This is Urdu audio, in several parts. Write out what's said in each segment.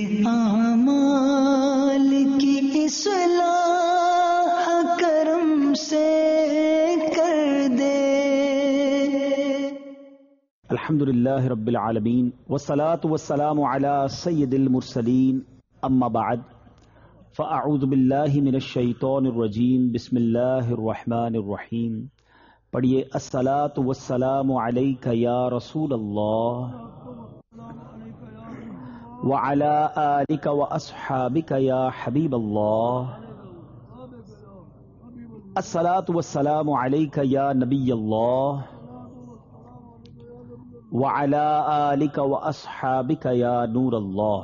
اعمال کی اصلاح کرم سے کر دے. الحمدللہ رب العالمین والصلاة والسلام علی سید المرسلین اما بعد فاعوذ باللہ من الشیطان الرجیم بسم اللہ الرحمن الرحیم. پڑھیے الصلاة والسلام علیک یا رسول اللہ وعلی آلک واصحابک یا حبیب اللہ. الصلاة والسلام علیک یا نبی اللہ وعلی آلک واصحابک یا نور اللہ.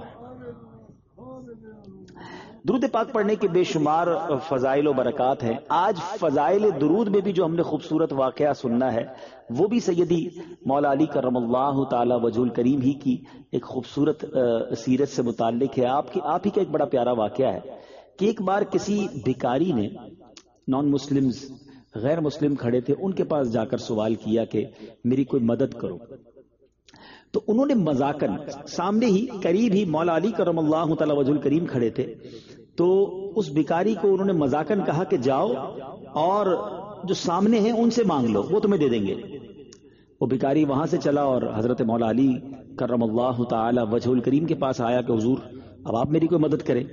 درود پاک پڑھنے کے بے شمار فضائل و برکات ہیں. آج فضائل درود میں بھی جو ہم نے خوبصورت واقعہ سننا ہے وہ بھی سیدی مولا علی کرم اللہ تعالی وجہ الکریم ہی کی ایک خوبصورت سیرت سے متعلق ہے. آپ ہی کا ایک بڑا پیارا واقعہ ہے کہ ایک بار کسی بھکاری نے، نان مسلمز غیر مسلم کھڑے تھے، ان کے پاس جا کر سوال کیا کہ میری کوئی مدد کرو. تو انہوں نے مذاقن سامنے ہی قریب ہی مولا علی کرم اللہ تعالی وجہ الکریم کھڑے تھے، تو اس بھکاری کو انہوں نے مذاقن کہا کہ جاؤ اور جو سامنے ہیں ان سے مانگ لو، وہ تمہیں دے دیں گے. وہ بھکاری وہاں سے چلا اور حضرت مولا علی کرم اللہ تعالی وجہ الکریم کے پاس آیا کہ حضور اب آپ میری کوئی مدد کریں.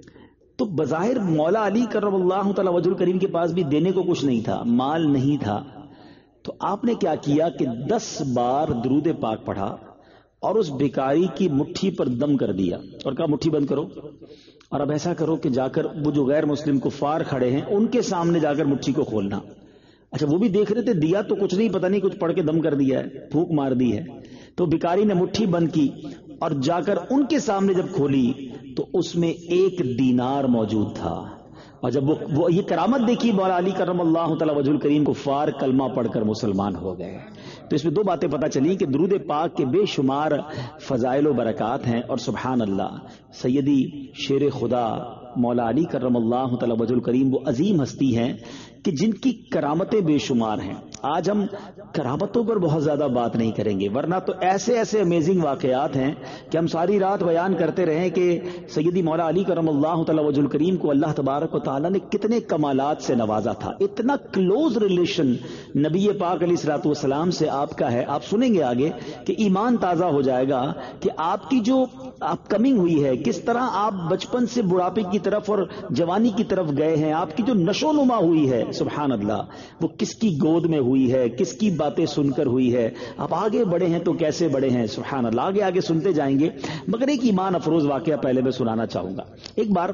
تو بظاہر مولا علی کرم اللہ تعالی وجہ الکریم کے پاس بھی دینے کو کچھ نہیں تھا، مال نہیں تھا. تو آپ نے کیا کیا کہ 10 بار درود پاک پڑھا اور اس بھکاری کی مٹھی پر دم کر دیا اور کہا مٹھی بند کرو، اور اب ایسا کرو کہ جا کر وہ جو غیر مسلم کفار کھڑے ہیں ان کے سامنے جا کر مٹھی کو کھولنا. اچھا وہ بھی دیکھ رہے تھے، دیا تو کچھ نہیں، پتہ نہیں کچھ پڑھ کے دم کر دیا ہے، پھونک مار دی ہے. تو بھکاری نے مٹھی بند کی اور جا کر ان کے سامنے جب کھولی تو اس میں 1 دینار موجود تھا. اور جب وہ یہ کرامت دیکھی مولا علی کرم اللہ تعالی وجہ الکریم، کفار کلمہ پڑھ کر مسلمان ہو گئے. تو اس میں 2 باتیں پتہ چلی کہ درود پاک کے بے شمار فضائل و برکات ہیں. اور سبحان اللہ، سیدی شیر خدا مولا علی کرم اللہ تعالی وجہ الکریم وہ عظیم ہستی ہیں کہ جن کی کرامتیں بے شمار ہیں. آج ہم کرامتوں پر بہت زیادہ بات نہیں کریں گے، ورنہ تو ایسے امیزنگ واقعات ہیں کہ ہم ساری رات بیان کرتے رہیں کہ سیدی مولا علی کرم اللہ تعالی وجہ الکریم کو اللہ تبارک و تعالی نے کتنے کمالات سے نوازا تھا. اتنا کلوز ریلیشن نبی پاک علیہ الصلوۃ والسلام سے آپ کا ہے. آپ سنیں گے آگے کہ ایمان تازہ ہو جائے گا کہ آپ کی جو اپ کمنگ ہوئی ہے، کس طرح آپ بچپن سے بڑھاپے کی طرف اور جوانی کی طرف گئے ہیں، آپ کی جو نشو نما ہوئی ہے سبحان اللہ، وہ کس کی گود میں ہوئی ہے، کس کی باتیں سن کر ہوئی ہے. آپ آگے بڑھے ہیں تو کیسے بڑھے ہیں سبحان اللہ، آگے سنتے جائیں گے. مگر ایک ایمان افروز واقعہ پہلے میں سنانا چاہوں گا. ایک بار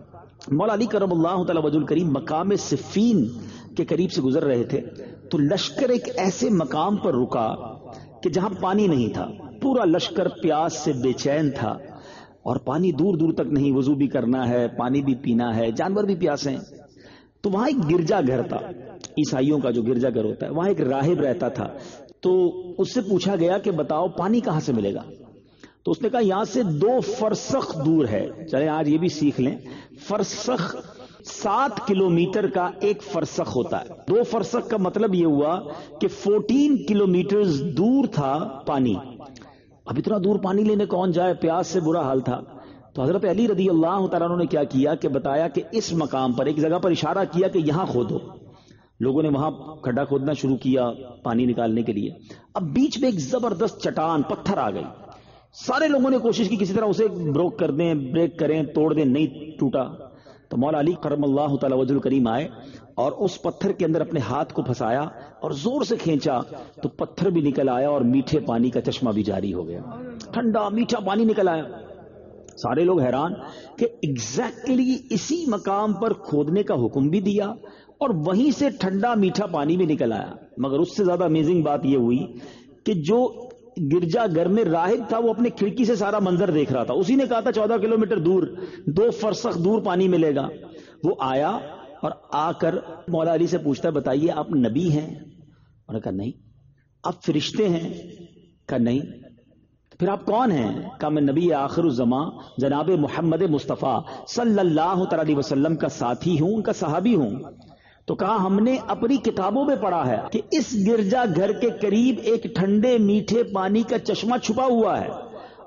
مولا علی کرم اللہ تعالی وجہ الکریم مقام صفین کے قریب سے گزر رہے تھے تو لشکر ایک ایسے مقام پر رکا کہ جہاں پانی نہیں تھا. پورا لشکر پیاس سے بے چین تھا اور پانی دور دور تک نہیں، وضو بھی کرنا ہے، پانی بھی پینا ہے، جانور بھی پیاسے ہیں. تو وہاں ایک گرجا گھر تھا، عیسائیوں کا جو گرجا گھر ہوتا ہے، وہاں ایک راہب رہتا تھا. تو اس سے پوچھا گیا کہ بتاؤ پانی کہاں سے ملے گا؟ تو اس نے کہا یہاں سے 2 فرسخ دور ہے. چلیں آج یہ بھی سیکھ لیں، فرسخ 7 کلومیٹر کا ایک فرسخ ہوتا ہے. 2 فرسخ کا مطلب یہ ہوا کہ 14 کلومیٹر دور تھا پانی. اب اتنا دور پانی لینے کون جائے، پیاس سے برا حال تھا. تو حضرت علی رضی اللہ تعالیٰ عنہ نے کیا کیا کہ بتایا کہ اس مقام پر ایک جگہ پر اشارہ کیا کہ یہاں کھودو. لوگوں نے وہاں کھڈا کھودنا شروع کیا پانی نکالنے کے لیے. اب بیچ میں ایک زبردست چٹان پتھر آ گئی. سارے لوگوں نے کوشش کی کسی طرح اسے بروک کر دیں، بریک کریں، توڑ دیں، نہیں ٹوٹا. تو مولا علی کرم اللہ تعالی وجہ الکریم آئے اور اس پتھر کے اندر اپنے ہاتھ کو پھنسایا اور زور سے کھینچا تو پتھر بھی نکل آیا اور میٹھے پانی کا چشمہ بھی جاری ہو گیا. ٹھنڈا میٹھا پانی نکل آیا. سارے لوگ حیران کہ ایگزیکٹلی اسی مقام پر کھودنے کا حکم بھی دیا اور وہیں سے ٹھنڈا میٹھا پانی بھی نکل آیا. مگر اس سے زیادہ امیزنگ بات یہ ہوئی کہ جو گرجا گھر میں راہب تھا وہ اپنے کھڑکی سے سارا منظر دیکھ رہا تھا. اسی نے کہا تھا 14 کلومیٹر دور 2 فرسخ دور پانی ملے گا. وہ آیا اور آ کر مولا علی سے پوچھتا ہے بتائیے آپ نبی ہیں؟ انہوں نے کہا نہیں. آپ فرشتے ہیں؟ کہا نہیں. پھر آپ کون ہیں؟ کہا میں نبی آخر الزمان جناب محمد مصطفیٰ صلی اللہ علیہ وسلم کا ساتھی ہوں، ان کا صحابی ہوں. تو کہا ہم نے اپنی کتابوں میں پڑھا ہے کہ اس گرجا گھر کے قریب ایک ٹھنڈے میٹھے پانی کا چشمہ چھپا ہوا ہے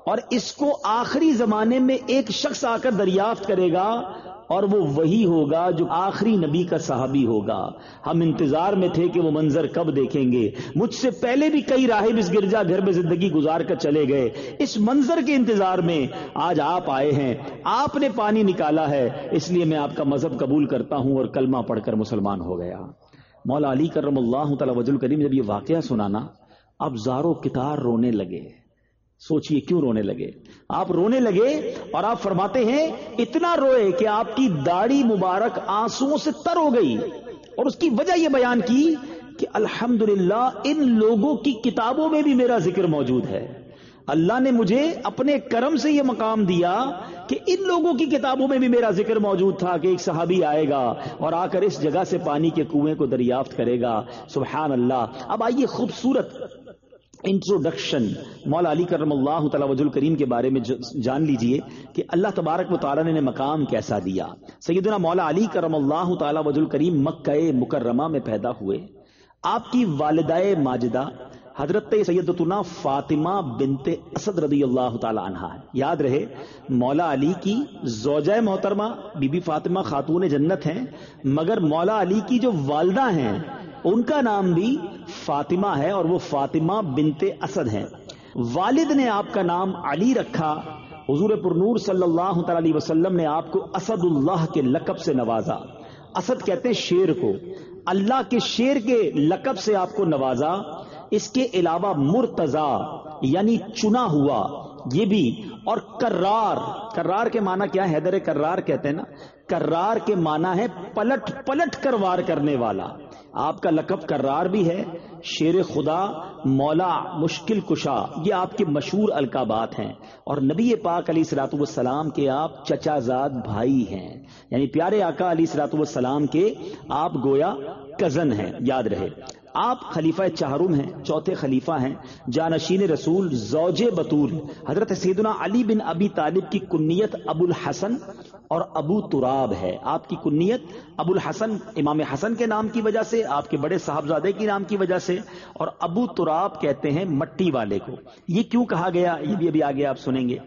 اور اس کو آخری زمانے میں ایک شخص آ کر دریافت کرے گا اور وہ وہی ہوگا جو آخری نبی کا صحابی ہوگا. ہم انتظار میں تھے کہ وہ منظر کب دیکھیں گے. مجھ سے پہلے بھی کئی راہب اس گرجا گھر میں زندگی گزار کر چلے گئے. اس منظر کے انتظار میں آج آپ آئے ہیں. آپ نے پانی نکالا ہے، اس لیے میں آپ کا مذہب قبول کرتا ہوں اور کلمہ پڑھ کر مسلمان ہو گیا. مولا علی کرم اللہ تعالی وجہ الکریم جب یہ واقعہ سنانا، اب زارو کتار رونے لگے. سوچئے کیوں رونے لگے؟ آپ رونے لگے اور آپ فرماتے ہیں اتنا روئے کہ آپ کی داڑھی مبارک آنسوؤں سے تر ہو گئی، اور اس کی وجہ یہ بیان کی کہ الحمدللہ ان لوگوں کی کتابوں میں بھی میرا ذکر موجود ہے. اللہ نے مجھے اپنے کرم سے یہ مقام دیا کہ ان لوگوں کی کتابوں میں بھی میرا ذکر موجود تھا کہ ایک صحابی آئے گا اور آ کر اس جگہ سے پانی کے کنویں کو دریافت کرے گا. سبحان اللہ. اب آئیے خوبصورت انٹروڈکشن مولا علی کرم اللہ تعالی وجہ الکریم کے بارے میں جان لیجئے کہ اللہ تبارک و تعالی نے مقام کیسا دیا. سیدنا مولا علی کرم اللہ تعالی وجہ الکریم مکہ مکرمہ میں پیدا ہوئے. آپ کی والدہ ماجدہ حضرت سیدتنا فاطمہ بنت اسد رضی اللہ تعالی عنہا ہے. یاد رہے مولا علی کی زوجہ محترمہ بی بی فاطمہ خاتون جنت ہیں، مگر مولا علی کی جو والدہ ہیں ان کا نام بھی فاطمہ ہے اور وہ فاطمہ بنت اسد ہیں. والد نے آپ کا نام علی رکھا. حضور پرنور صلی اللہ تعالی علیہ وسلم نے آپ کو اسد اللہ کے لقب سے نوازا. اسد کہتے ہیں شیر کو. اللہ کے شیر کے لقب سے آپ کو نوازا. اس کے علاوہ مرتضی یعنی چنا ہوا یہ بھی، اور کرار. کرار کے معنی کیا ہے؟ حیدر کرار کہتے ہیں نا. کرار کے معنی ہے پلٹ پلٹ کر وار کرنے والا. آپ کا لقب کرار بھی ہے، شیر خدا، مولا مشکل کشا، یہ آپ کے مشہور القابات ہیں. اور نبی پاک علیہ الصلوۃ والسلام کے آپ چچا زاد بھائی ہیں، یعنی پیارے آقا علیہ الصلوۃ والسلام کے آپ گویا کزن ہیں. یاد رہے آپ خلیفہ چہارم ہیں، چوتھے خلیفہ ہیں، جانشین رسول، زوج بطول. حضرت سیدنا علی بن ابی طالب کی کنیت ابو الحسن اور ابو تراب ہے. آپ کی کنیت ابو الحسن امام حسن کے نام کی وجہ سے، آپ کے بڑے صاحبزادے کے نام کی وجہ سے، اور ابو تراب کہتے ہیں مٹی والے کو. یہ کیوں کہا گیا یہ بھی ابھی آگے آپ سنیں گے.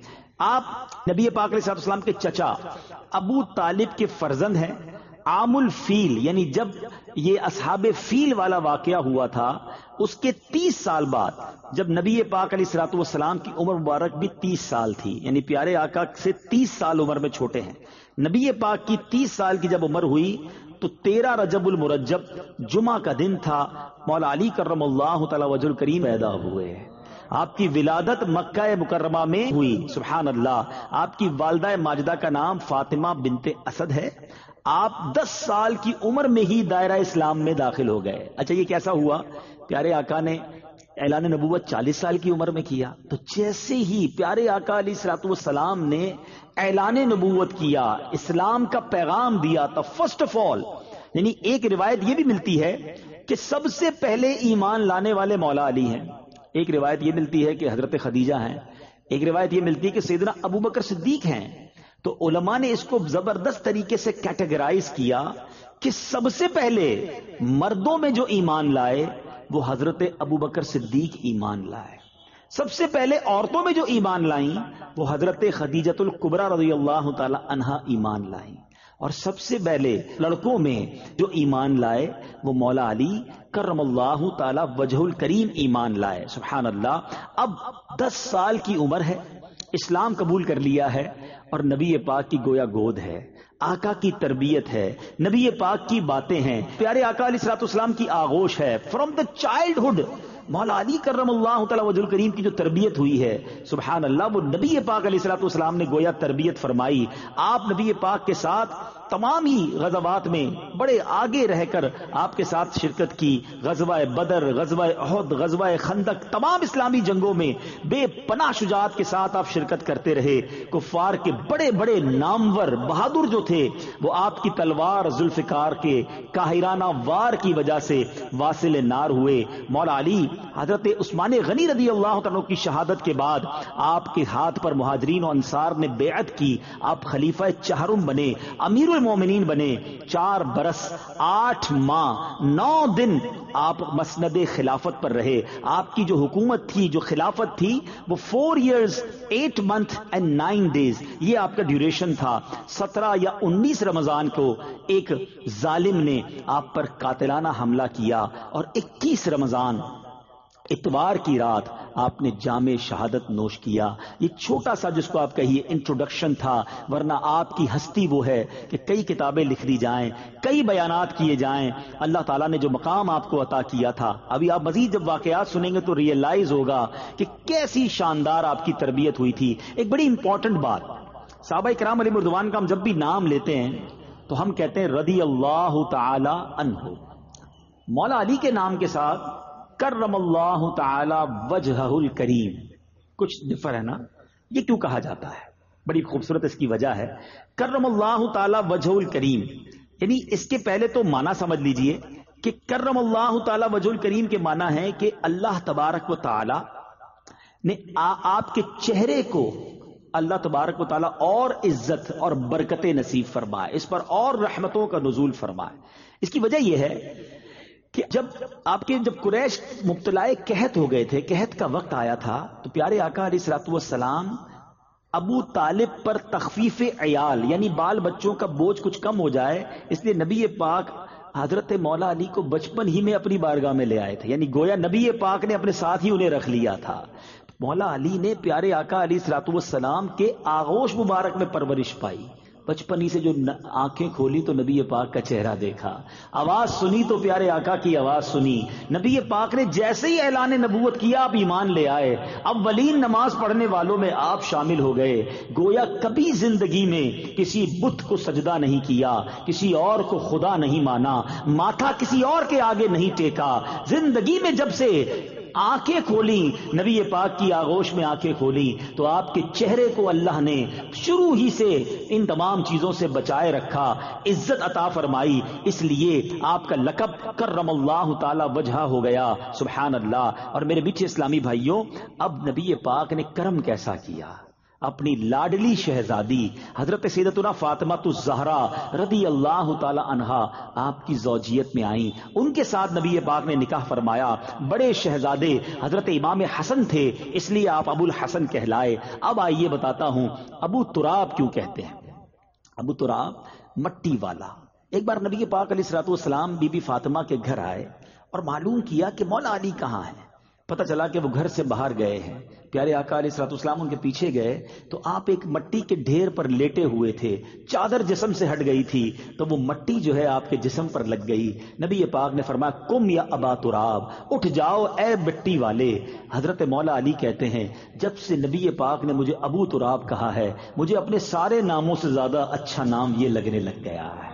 آپ نبی پاک علیہ السلام کے چچا ابو طالب کے فرزند ہیں. عام الفیل یعنی جب یہ اصحاب فیل والا واقعہ ہوا تھا اس کے 30 سال بعد، جب نبی پاک علیہ الصلوۃ والسلام کی عمر مبارک بھی 30 سال تھی، یعنی پیارے آقا سے 30 سال عمر میں چھوٹے ہیں. نبی پاک کی 30 سال کی جب عمر ہوئی تو 13 رجب المرجب جمعہ کا دن تھا. مولا علی کرم اللہ تعالی وجہ الکریم پیدا ہوئے. آپ کی ولادت مکہ مکرمہ میں ہوئی. سبحان اللہ. آپ کی والدہ ماجدہ کا نام فاطمہ بنت اسد ہے. آپ 10 سال کی عمر میں ہی دائرہ اسلام میں داخل ہو گئے. اچھا یہ کیسا ہوا؟ پیارے آقا نے اعلان نبوت 40 سال کی عمر میں کیا، تو جیسے ہی پیارے آقا علیہ الصلوۃ والسلام نے اعلان نبوت کیا، اسلام کا پیغام دیا، تو فرسٹ آف آل یعنی ایک روایت یہ بھی ملتی ہے کہ سب سے پہلے ایمان لانے والے مولا علی ہیں. ایک روایت یہ ملتی ہے کہ حضرت خدیجہ ہیں. ایک روایت یہ ملتی ہے کہ سیدنا ابو بکر صدیق ہیں. تو علماء نے اس کو زبردست طریقے سے کیٹیگرائز کیا کہ سب سے پہلے مردوں میں جو ایمان لائے وہ حضرت ابو بکر صدیق ایمان لائے. سب سے پہلے عورتوں میں جو ایمان لائیں وہ حضرت خدیجۃ الکبریٰ رضی اللہ تعالی عنہا ایمان لائیں. اور سب سے پہلے لڑکوں میں جو ایمان لائے وہ مولا علی کرم اللہ تعالی وجہ الکریم ایمان لائے. سبحان اللہ. اب 10 سال کی عمر ہے، اسلام قبول کر لیا ہے، اور نبی پاک کی گویا گود ہے، آقا کی تربیت ہے، نبی پاک کی باتیں ہیں، پیارے آقا علیہ الصلوۃ والسلام کی آغوش ہے. فرام دا چائلڈہڈ مولا علی کرم اللہ تعالی وجہ الکریم کی جو تربیت ہوئی ہے، سبحان اللہ، وہ نبی پاک علیہ الصلوۃ والسلام نے گویا تربیت فرمائی. آپ نبی پاک کے ساتھ تمام ہی غزوات میں بڑے آگے رہ کر آپ کے ساتھ شرکت کی. غزوہ بدر، غزوہ احد، غزوہ خندق، تمام اسلامی جنگوں میں بے پناہ شجاعت کے ساتھ آپ شرکت کرتے رہے. کفار کے بڑے بڑے نامور بہادر جو تھے وہ آپ کی تلوار ذوالفقار کے قاہرانہ وار کی وجہ سے واصل نار ہوئے. مولا علی حضرت عثمان غنی رضی اللہ تعالیٰ کی شہادت کے بعد آپ کے ہاتھ پر مہاجرین و انصار نے بیعت کی. آپ خلیفہ چہارم بنے، امیر مومنین بنے. 4 برس 8 ماہ 9 دن آپ مسند خلافت پر رہے. آپ کی جو حکومت تھی, جو خلافت تھی, وہ 4 years 8 months and 9 days, یہ آپ کا ڈیوریشن تھا. 17 یا 19 رمضان کو ایک ظالم نے آپ پر قاتلانہ حملہ کیا اور 21 رمضان اتوار کی رات آپ نے جام شہادت نوش کیا. یہ چھوٹا سا جس کو آپ کہیے انٹروڈکشن تھا, ورنہ آپ کی ہستی وہ ہے کہ کئی کتابیں لکھ دی جائیں, کئی بیانات کیے جائیں. اللہ تعالیٰ نے جو مقام آپ کو عطا کیا تھا, ابھی آپ مزید جب واقعات سنیں گے تو ریئلائز ہوگا کہ کیسی شاندار آپ کی تربیت ہوئی تھی. ایک بڑی امپورٹنٹ بات, صحابہ کرام علیہ رضوان کا ہم جب بھی نام لیتے ہیں تو ہم کہتے ہیں رضی اللہ تعالی عنہ. مولا علی کے نام کے ساتھ کرم اللہ تعالی وجہہ الکریم کچھ ڈفر ہے نا, یہ کیوں کہا جاتا ہے؟ بڑی خوبصورت اس کی وجہ ہے. کرم اللہ تعالی وجہ الکریم, یعنی اس کے پہلے تو معنی سمجھ لیجئے کہ کرم اللہ تعالی وجہ الکریم کے معنی ہے کہ اللہ تبارک و تعالی نے آپ کے چہرے کو اللہ تبارک و تعالی اور عزت اور برکت نصیب فرمائے, اس پر اور رحمتوں کا نزول فرمائے. اس کی وجہ یہ ہے کہ جب قریش مبتلا قحط ہو گئے تھے, قحط کا وقت آیا تھا, تو پیارے آقا علیہ الصلوۃ والسلام ابو طالب پر تخفیف عیال یعنی بال بچوں کا بوجھ کچھ کم ہو جائے, اس لیے نبی پاک حضرت مولا علی کو بچپن ہی میں اپنی بارگاہ میں لے آئے تھے. یعنی گویا نبی پاک نے اپنے ساتھ ہی انہیں رکھ لیا تھا. مولا علی نے پیارے آقا علیہ الصلوۃ والسلام کے آغوش مبارک میں پرورش پائی. بچپن ہی سے جو آنکھیں کھولی تو نبی پاک کا چہرہ دیکھا, آواز سنی تو پیارے آقا کی آواز سنی. نبی پاک نے جیسے ہی اعلان نبوت کیا آپ ایمان لے آئے, اولین نماز پڑھنے والوں میں آپ شامل ہو گئے. گویا کبھی زندگی میں کسی بت کو سجدہ نہیں کیا, کسی اور کو خدا نہیں مانا, ماتھا کسی اور کے آگے نہیں ٹیکا. زندگی میں جب سے آنکھیں کھولی, نبی پاک کی آغوش میں آنکھیں کھولی, تو آپ کے چہرے کو اللہ نے شروع ہی سے ان تمام چیزوں سے بچائے رکھا, عزت عطا فرمائی. اس لیے آپ کا لقب کرم اللہ تعالی وجہہ ہو گیا. سبحان اللہ. اور میرے میٹھے اسلامی بھائیوں, اب نبی پاک نے کرم کیسا کیا, اپنی لاڈلی شہزادی حضرت سیدتنا فاطمہ الزہرا رضی اللہ تعالی عنہا آپ کی زوجیت میں آئیں. ان کے ساتھ نبی پاک نے نکاح فرمایا. بڑے شہزادے حضرت امام حسن تھے, اس لیے آپ ابو الحسن کہلائے. اب آئیے بتاتا ہوں ابو تراب کیوں کہتے ہیں. ابو تراب مٹی والا. ایک بار نبی پاک علیہ الصلوۃ والسلام بی بی فاطمہ کے گھر آئے اور معلوم کیا کہ مولا علی کہاں ہے. پتہ چلا کہ وہ گھر سے باہر گئے ہیں. پیارے آقا علیہ الصلوۃ والسلام ان کے پیچھے گئے تو آپ ایک مٹی کے ڈھیر پر لیٹے ہوئے تھے, چادر جسم سے ہٹ گئی تھی تو وہ مٹی جو ہے آپ کے جسم پر لگ گئی. نبی پاک نے فرمایا قم یا ابا تراب, اٹھ جاؤ اے مٹی والے. حضرت مولا علی کہتے ہیں جب سے نبی پاک نے مجھے ابو تراب کہا ہے, مجھے اپنے سارے ناموں سے زیادہ اچھا نام یہ لگنے لگ گیا ہے.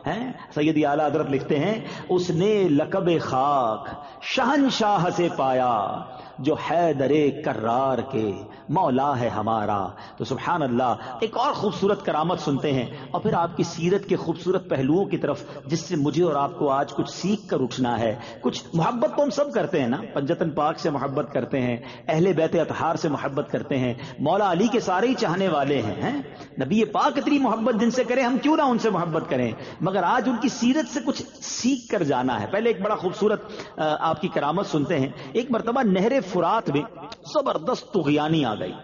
سیدی اعلیٰ حضرت لکھتے ہیں اس نے لقب خاک شہنشاہ سے پایا, جو حیدر کرار کے مولا ہے ہمارا. تو سبحان اللہ. ایک اور خوبصورت کرامت سنتے ہیں اور پھر آپ کی سیرت کے خوبصورت پہلوؤں کی طرف جس سے مجھے اور آپ کو آج کچھ سیکھ کر اٹھنا ہے. کچھ محبت تو ہم سب کرتے ہیں نا, پنجتن پاک سے محبت کرتے ہیں, اہل بیت اطہار سے محبت کرتے ہیں, مولا علی کے سارے ہی چاہنے والے ہیں. نبی پاک اتنی محبت جن سے کریں, ہم کیوں نہ ان سے محبت کریں, مگر آج ان کی سیرت سے کچھ سیکھ کر جانا ہے. پہلے ایک بڑا خوبصورت آپ کی کرامت سنتے ہیں. ایک مرتبہ نہر فرات میں زبردست طغیانی آ گئی,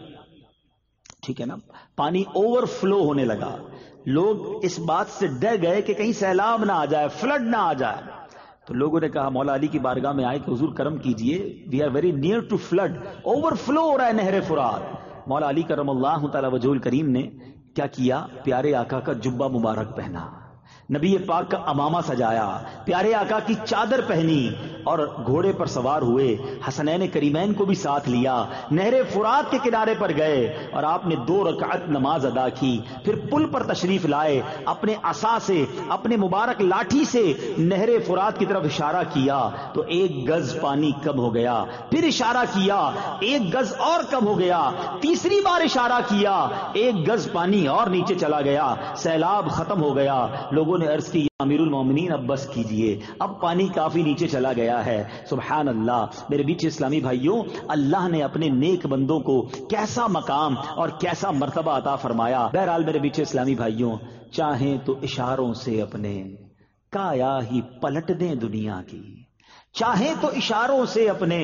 ٹھیک ہے نا, پانی اوور فلو ہونے لگا. لوگ اس بات سے ڈر گئے کہ کہیں سیلاب نہ آ جائے, فلڈ نہ آ جائے. تو لوگوں نے کہا مولا علی کی بارگاہ میں آئے کہ حضور کرم کیجئے, we are very near to flood, overflow ہو رہا ہے نہر فرات. مولا علی کرم اللہ تعالی وجہ الکریم نے کیا کیا, پیارے آقا کا جبہ مبارک پہنا, نبی پاک کا امامہ سجایا, پیارے آقا کی چادر پہنی اور گھوڑے پر سوار ہوئے. حسنین کریمین کو بھی ساتھ لیا, نہر فرات کے کنارے پر گئے اور آپ نے 2 رکعت نماز ادا کی. پھر پل پر تشریف لائے, اپنے عصا سے, اپنے مبارک لاٹھی سے نہر فرات کی طرف اشارہ کیا تو 1 گز پانی کم ہو گیا. پھر اشارہ کیا, 1 گز اور کم ہو گیا. تیسری بار اشارہ کیا, 1 گز پانی اور نیچے چلا گیا. سیلاب ختم ہو گیا. لوگوں لوگوں نے عرض کی امیر المومنین اب بس کیجئے، اب پانی کافی نیچے چلا گیا ہے۔ سبحان اللہ میرے بیچ اسلامی بھائیوں، اللہ نے اپنے نیک بندوں کو کیسا مقام اور کیسا مرتبہ عطا فرمایا۔ بہرحال میرے بیچ اسلامی بھائیوں، چاہیں تو اشاروں سے اپنے کایا ہی پلٹ دیں دنیا کی، چاہیں تو اشاروں سے اپنے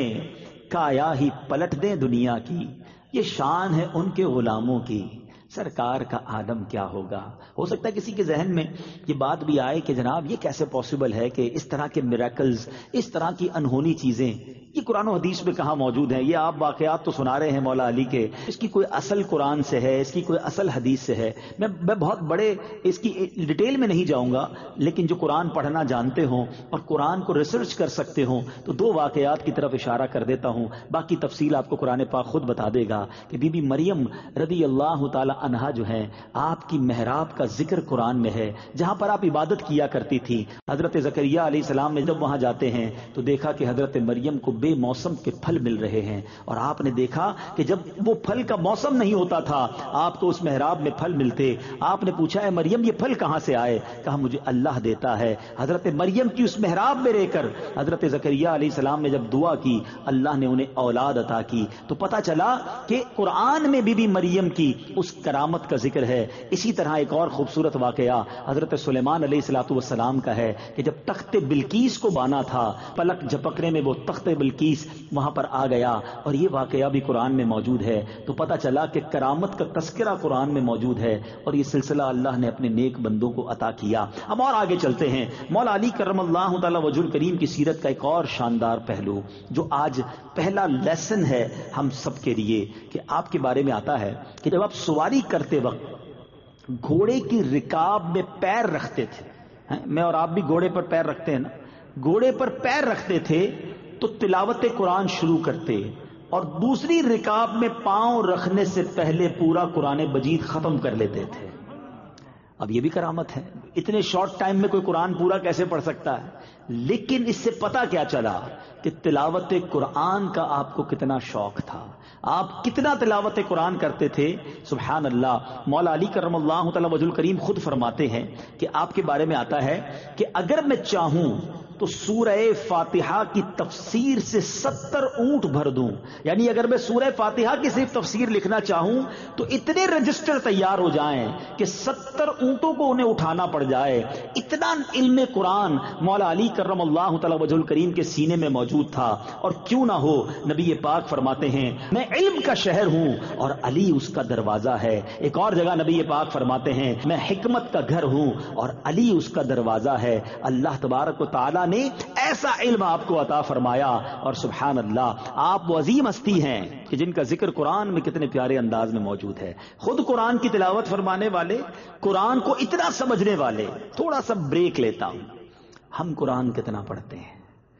کایا ہی پلٹ دیں دنیا کی، یہ شان ہے ان کے غلاموں کی، سرکار کا عالم کیا ہوگا۔ ہو سکتا ہے کسی کے ذہن میں یہ بات بھی آئے کہ جناب یہ کیسے پاسبل ہے کہ اس طرح کے میریکلز، اس طرح کی انہونی چیزیں یہ قرآن و حدیث میں کہاں موجود ہیں؟ یہ آپ واقعات تو سنا رہے ہیں مولا علی کے، اس کی کوئی اصل قرآن سے ہے، اس کی کوئی اصل حدیث سے ہے؟ میں بہت بڑے اس کی ڈیٹیل میں نہیں جاؤں گا، لیکن جو قرآن پڑھنا جانتے ہوں اور قرآن کو ریسرچ کر سکتے ہوں تو دو واقعات کی طرف اشارہ کر دیتا ہوں، باقی تفصیل آپ کو قرآن پاک خود بتا دے گا کہ بی بی مریم رضی اللہ تعالی عنہا جو ہیں، آپ کی محراب کا ذکر قرآن میں ہے، جہاں پر آپ عبادت کیا کرتی تھی۔ حضرت زکریہ علیہ السلام نے جب وہاں جاتے ہیں تو دیکھا کہ حضرت مریم کو بے موسم کے پھل مل رہے ہیں، اور آپ نے دیکھا کہ جب وہ پھل کا موسم نہیں ہوتا تھا آپ کو اس محراب میں پھل ملتے۔ آپ نے پوچھا ہے مریم یہ پھل کہاں سے آئے؟ کہا مجھے اللہ دیتا ہے۔ حضرت مریم کی اس محراب میں رہ کر حضرت زکریہ علیہ السلام نے جب دعا کی، اللہ نے انہیں اولاد عطا کی۔ تو پتہ چلا کہ قرآن میں بی بی مریم کی اس کرامت کا ذکر ہے۔ اسی طرح ایک اور خوبصورت واقعہ حضرت سلیمان علیہ الصلوۃ والسلام کا ہے کہ جب تخت بلقیس کو بانا تھا، پلک جھپکنے میں وہ تخت بلقیس وہاں پر آ گیا، اور یہ واقعہ بھی قرآن میں موجود ہے۔ تو پتہ چلا کہ کرامت کا تذکرہ قرآن میں موجود ہے، اور یہ سلسلہ اللہ نے اپنے نیک بندوں کو عطا کیا۔ اب اور آگے چلتے ہیں، مولا علی کرم اللہ تعالی وجہ الکریم کی سیرت کا ایک اور شاندار پہلو جو آج پہلا لیسن ہے ہم سب کے لیے، کہ آپ کے بارے میں آتا ہے کہ جب آپ سواری کرتے وقت گھوڑے کی رکاب میں پیر رکھتے تھے، میں اور آپ بھی گھوڑے پر پیر رکھتے ہیں نا، گھوڑے پر پیر رکھتے تھے تو تلاوت قرآن شروع کرتے، اور دوسری رکاب میں پاؤں رکھنے سے پہلے پورا قرآن مجید ختم کر لیتے تھے۔ اب یہ بھی کرامت ہے، اتنے شارٹ ٹائم میں کوئی قرآن پورا کیسے پڑھ سکتا ہے؟ لیکن اس سے پتہ کیا چلا کہ تلاوت قرآن کا آپ کو کتنا شوق تھا، آپ کتنا تلاوت قرآن کرتے تھے۔ سبحان اللہ، مولا علی کرم اللہ تعالی وجہ الکریم خود فرماتے ہیں کہ آپ کے بارے میں آتا ہے کہ اگر میں چاہوں تو سورہ فاتحہ کی تفسیر سے 70 اونٹ بھر دوں، یعنی اگر میں سورہ فاتحہ کی صرف تفسیر لکھنا چاہوں تو اتنے رجسٹر تیار ہو جائیں کہ 70 اونٹوں کو انہیں اٹھانا پڑ جائے۔ اتنا علم قرآن مولا علی کرم اللہ تعالی وجہ الکریم کے سینے میں موجود تھا، اور کیوں نہ ہو، نبی پاک فرماتے ہیں میں علم کا شہر ہوں اور علی اس کا دروازہ ہے۔ ایک اور جگہ نبی پاک فرماتے ہیں میں حکمت کا گھر ہوں اور علی اس کا دروازہ ہے۔ اللہ تبارک و تعالی نے ایسا علم آپ کو عطا فرمایا، اور سبحان اللہ آپ وہ عظیم ہستی ہیں کہ جن کا ذکر قرآن میں کتنے پیارے انداز میں موجود ہے، خود قرآن کی تلاوت فرمانے والے، قرآن کو اتنا سمجھنے والے۔ تھوڑا سا بریک لیتا ہوں، ہم قرآن کتنا پڑھتے ہیں،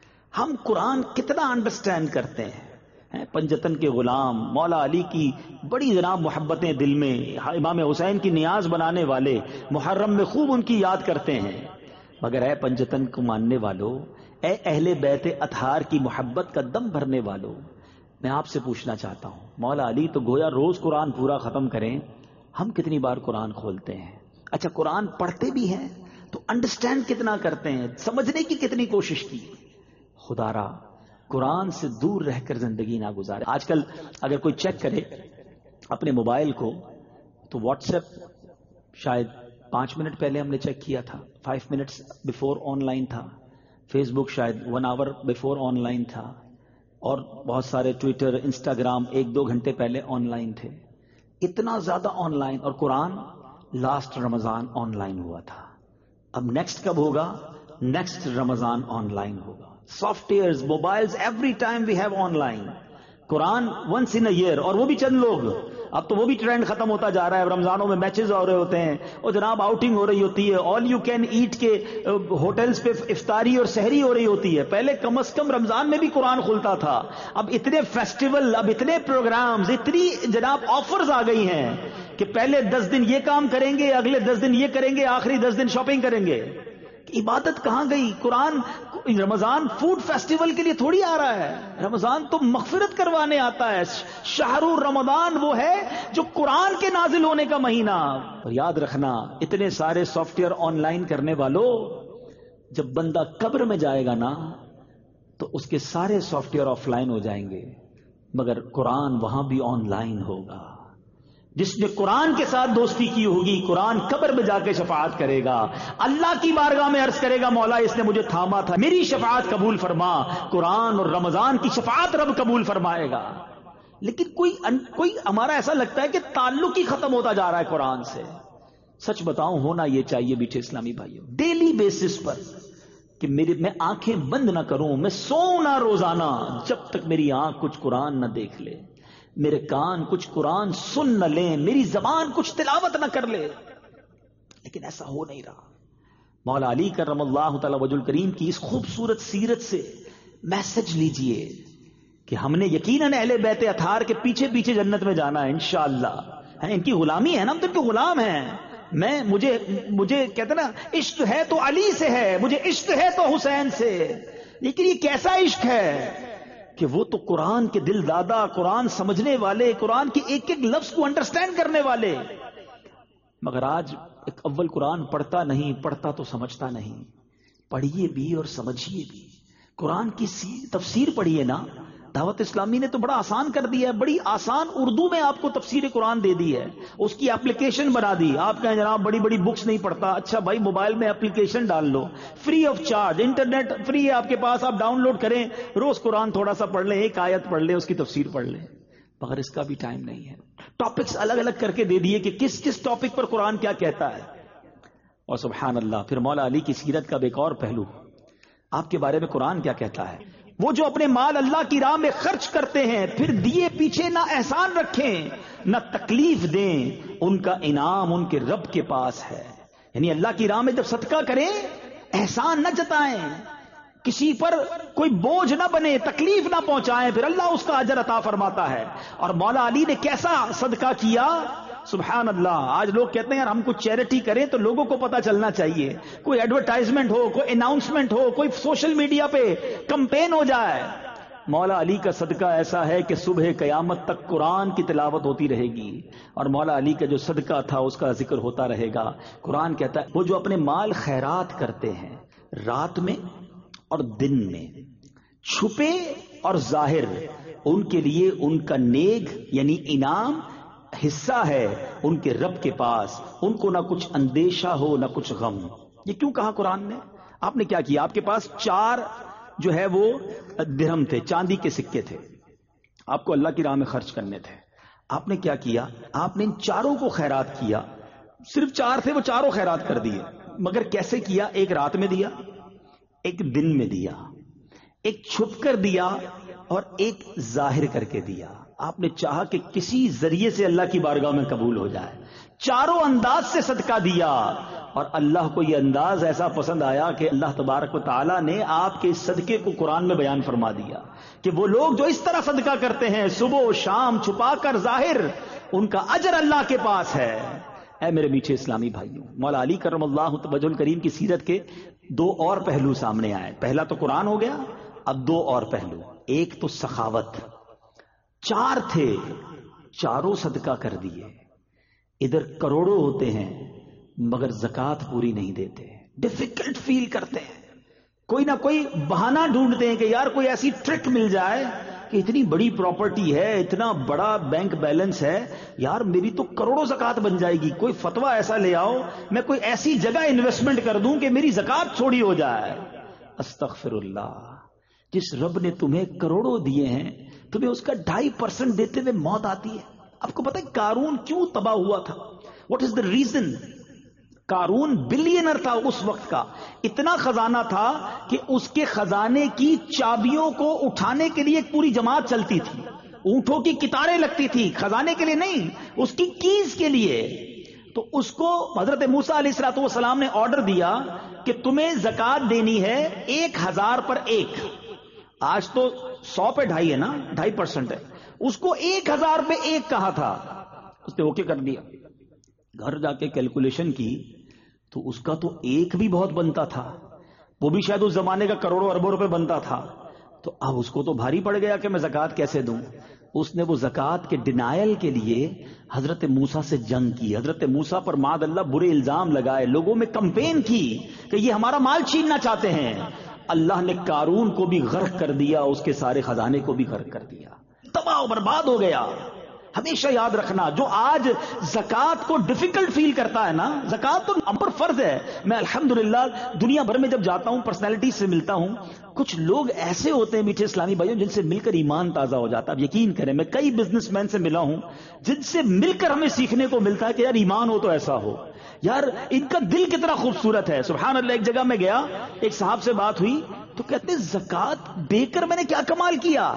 ہم قرآن کتنا انڈرسٹینڈ کرتے ہیں؟ پنجتن کے غلام مولا علی کی بڑی جناب محبتیں دل میں، امام حسین کی نیاز بنانے والے، محرم میں خوب ان کی یاد کرتے ہیں، مگر اے پنجتن کو ماننے والو، اے اہل بیت اطہار کی محبت کا دم بھرنے والو، میں آپ سے پوچھنا چاہتا ہوں، مولا علی تو گویا روز قرآن پورا ختم کریں، ہم کتنی بار قرآن کھولتے ہیں؟ اچھا قرآن پڑھتے بھی ہیں تو انڈرسٹینڈ کتنا کرتے ہیں، سمجھنے کی کتنی کوشش کی؟ خدا را قرآن سے دور رہ کر زندگی نہ گزارے۔ آج کل اگر کوئی چیک کرے اپنے موبائل کو تو واٹس ایپ شاید 5 منٹ پہلے ہم نے چیک کیا تھا، 5 منٹس بیفور آن لائن تھا، فیس بک شاید 1 آور بیفور آن لائن تھا، اور بہت سارے ٹویٹر، انسٹاگرام 1-2 گھنٹے پہلے آن لائن تھے۔ اتنا زیادہ آن لائن، اور قرآن لاسٹ رمضان آن لائن ہوا تھا، اب نیکسٹ کب ہوگا؟ نیکسٹ رمضان آن لائن ہوگا۔ Softwares, mobiles, every time we have online. Quran once in a year, اور وہ بھی چند لوگ، اب تو وہ بھی ٹرینڈ ختم ہوتا جا رہا ہے، رمضانوں میں میچز ہو رہے ہوتے ہیں، اور جناب آؤٹنگ ہو رہی ہوتی ہے، آل یو کین ایٹ کے ہوٹلز پہ افطاری اور سحری ہو رہی ہوتی ہے۔ پہلے کم از کم رمضان میں بھی قرآن کھلتا تھا، اب اتنے فیسٹیول، اب اتنے پروگرامز، اتنی جناب آفرز آ گئی ہیں کہ پہلے 10 دن یہ کام کریں گے، اگلے 10 دن یہ کریں گے، آخری 10 دن شاپنگ کریں گے، عبادت کہاں گئی؟ قرآن رمضان فوڈ فیسٹیول کے لیے تھوڑی آ رہا ہے، رمضان تو مغفرت کروانے آتا ہے. شہر رمضان وہ ہے جو قرآن کے نازل ہونے کا مہینہ. اور یاد رکھنا، اتنے سارے سافٹ ویئر آن لائن کرنے والوں، جب بندہ قبر میں جائے گا نا تو اس کے سارے سافٹ ویئر آف لائن ہو جائیں گے، مگر قرآن وہاں بھی آن لائن ہوگا. جس نے قرآن کے ساتھ دوستی کی ہوگی، قرآن قبر میں جا کے شفاعت کرے گا، اللہ کی بارگاہ میں عرض کرے گا مولا اس نے مجھے تھاما تھا، میری شفاعت قبول فرما. قرآن اور رمضان کی شفاعت رب قبول فرمائے گا. لیکن کوئی ہمارا ایسا لگتا ہے کہ تعلق ہی ختم ہوتا جا رہا ہے قرآن سے. سچ بتاؤں، ہونا یہ چاہیے بیٹھے اسلامی بھائیوں، ڈیلی بیسس پر کہ میں آنکھیں بند نہ کروں، میں سونا روزانہ جب تک میری آنکھ کچھ قرآن نہ دیکھ لے، میرے کان کچھ قرآن سن نہ لیں، میری زبان کچھ تلاوت نہ کر لے. لیکن ایسا ہو نہیں رہا. مولا علی کرم اللہ تعالی وجہ الکریم کی اس خوبصورت سیرت سے میسج لیجئے کہ ہم نے یقیناً اہل بیت اطہار کے پیچھے پیچھے جنت میں جانا ہے انشاءاللہ. ان کی غلامی ہے نا، ہم تو ان کے غلام ہیں. مجھے کہتے نا عشق ہے تو علی سے ہے، مجھے عشق ہے تو حسین سے. لیکن یہ کیسا عشق ہے کہ وہ تو قرآن کے دل دادا، قرآن سمجھنے والے، قرآن کے ایک ایک لفظ کو انڈرسٹینڈ کرنے والے. مگر آج ایک اول قرآن پڑھتا نہیں، پڑھتا تو سمجھتا نہیں. پڑھیے بھی اور سمجھیے بھی. قرآن کی تفسیر پڑھیے نا. دعوت اسلامی نے تو بڑا آسان کر دیا ہے، بڑی آسان اردو میں آپ کو تفسیر قرآن دے دی ہے، اس کی اپلیکیشن بنا دی. آپ کہیں جناب بڑی بڑی بکس نہیں پڑھتا، اچھا بھائی موبائل میں اپلیکیشن ڈال لو، free of charge, internet free ہے آپ کے پاس، آپ ڈاؤن لوڈ کریں، روز قرآن تھوڑا سا پڑھ لیں، ایک آیت پڑھ لیں، اس کی تفسیر پڑھ لیں. مگر اس کا بھی ٹائم نہیں ہے. ٹاپکس الگ الگ کر کے دے دیے کہ کس کس ٹاپک پر قرآن کیا کہتا ہے. اور سبحان اللہ، پھر مولا علی کی سیرت کا ایک اور پہلو، آپ کے بارے میں قرآن کیا کہتا ہے. وہ جو اپنے مال اللہ کی راہ میں خرچ کرتے ہیں، پھر دیے پیچھے نہ احسان رکھیں نہ تکلیف دیں، ان کا انعام ان کے رب کے پاس ہے. یعنی اللہ کی راہ میں جب صدقہ کریں احسان نہ جتائیں، کسی پر کوئی بوجھ نہ بنے، تکلیف نہ پہنچائیں، پھر اللہ اس کا اجر عطا فرماتا ہے. اور مولا علی نے کیسا صدقہ کیا، سبحان اللہ. آج لوگ کہتے ہیں یار ہم کچھ چیریٹی کریں تو لوگوں کو پتا چلنا چاہیے، کوئی ایڈورٹائزمنٹ ہو، کوئی اناؤنسمنٹ ہو، کوئی سوشل میڈیا پہ کمپین ہو جائے. مولا علی کا صدقہ ایسا ہے کہ صبح قیامت تک قرآن کی تلاوت ہوتی رہے گی، اور مولا علی کا جو صدقہ تھا اس کا ذکر ہوتا رہے گا. قرآن کہتا ہے وہ جو اپنے مال خیرات کرتے ہیں رات میں اور دن میں، چھپے اور ظاہر، ان کے لیے ان کا نیک یعنی انعام حصہ ہے ان کے رب کے پاس، ان کو نہ کچھ اندیشہ ہو نہ کچھ غم. یہ کیوں کہا قرآن نے؟ آپ نے کیا کیا؟ آپ کے پاس 4 جو ہے وہ درہم تھے، چاندی کے سکے تھے، آپ کو اللہ کی راہ میں خرچ کرنے تھے. آپ نے کیا کیا؟ آپ نے ان 4 کو خیرات کیا. صرف 4 تھے، وہ 4 خیرات کر دیے. مگر کیسے کیا؟ ایک رات میں دیا، ایک دن میں دیا، ایک چھپ کر دیا اور ایک ظاہر کر کے دیا. آپ نے چاہا کہ کسی ذریعے سے اللہ کی بارگاہ میں قبول ہو جائے. 4 انداز سے صدقہ دیا، اور اللہ کو یہ انداز ایسا پسند آیا کہ اللہ تبارک و تعالیٰ نے آپ کے اس صدقے کو قرآن میں بیان فرما دیا کہ وہ لوگ جو اس طرح صدقہ کرتے ہیں صبح و شام، چھپا کر ظاہر، ان کا اجر اللہ کے پاس ہے. اے میرے میٹھے اسلامی بھائیوں، مولا علی کرم اللہ وجہ الکریم کی سیرت کے 2 اور پہلو سامنے آئے. پہلا تو قرآن ہو گیا، اب 2 اور پہلو. ایک تو سخاوت. 4 تھے، 4 صدقہ کر دیے. ادھر کروڑوں ہوتے ہیں مگر زکوٰۃ پوری نہیں دیتے، ڈیفیکلٹ فیل کرتے ہیں، کوئی نہ کوئی بہانہ ڈھونڈتے ہیں کہ یار کوئی ایسی ٹرک مل جائے کہ اتنی بڑی پراپرٹی ہے، اتنا بڑا بینک بیلنس ہے، یار میری تو کروڑوں زکوٰۃ بن جائے گی. کوئی فتویٰ ایسا لے آؤ، میں کوئی ایسی جگہ انویسٹمنٹ کر دوں کہ میری زکوٰۃ چھوڑی ہو جائے. استغفر اللہ. جس رب نے تمہیں کروڑوں دیے ہیں، تمہیں اس کا 2.5% دیتے ہوئے موت آتی ہے. آپ کو پتہ ہے قارون کیوں تباہ ہوا تھا؟ What is the reason? قارون بلینر تھا اس وقت کا، اتنا خزانہ تھا کہ اس کے خزانے کی چابیوں کو اٹھانے کے لیے ایک پوری جماعت چلتی تھی، اونٹوں کی قطاریں لگتی تھی، خزانے کے لیے نہیں، اس کی کیز کے لیے. تو اس کو حضرت موسیٰ علیہ الصلوۃ والسلام نے آرڈر دیا کہ تمہیں زکوٰۃ دینی ہے 1000 پر 1. آج تو 100 پہ 2.5 ہے نا، 2.5% ہے. اس کو 1000 پہ 1 کہا تھا. اس نے اوکے کر دیا. گھر جا کے کیلکولیشن کی تو اس کا تو ایک بھی بہت بنتا تھا، وہ بھی شاید اس زمانے کا کروڑوں اربوں روپے بنتا تھا. تو اب اس کو تو بھاری پڑ گیا کہ میں زکوٰۃ کیسے دوں. اس نے وہ زکوٰۃ کے ڈینائل کے لیے حضرت موسیٰ سے جنگ کی، حضرت موسیٰ پر معاذ اللہ برے الزام لگائے، لوگوں میں کمپین کی کہ یہ ہمارا مال چھیننا چاہتے ہیں. اللہ نے قارون کو بھی غرق کر دیا، اس کے سارے خزانے کو بھی غرق کر دیا، تباہ و برباد ہو گیا. ہمیشہ یاد رکھنا، جو آج زکوٰۃ کو ڈیفیکلٹ فیل کرتا ہے نا، زکوٰۃ تو ہم پر فرض ہے. میں الحمدللہ دنیا بھر میں جب جاتا ہوں، پرسنالٹی سے ملتا ہوں، کچھ لوگ ایسے ہوتے ہیں میٹھے اسلامی بھائیوں جن سے مل کر ایمان تازہ ہو جاتا ہے. اب یقین کریں، میں کئی بزنس مین سے ملا ہوں جن سے مل کر ہمیں سیکھنے کو ملتا ہے کہ یار ایمان ہو تو ایسا ہو، یار ان کا دل کتنا خوبصورت ہے. سبحان اللہ. ایک جگہ میں گیا، ایک صاحب سے بات ہوئی تو کہتے ہیں زکوٰۃ دے کر میں نے کیا کمال کیا،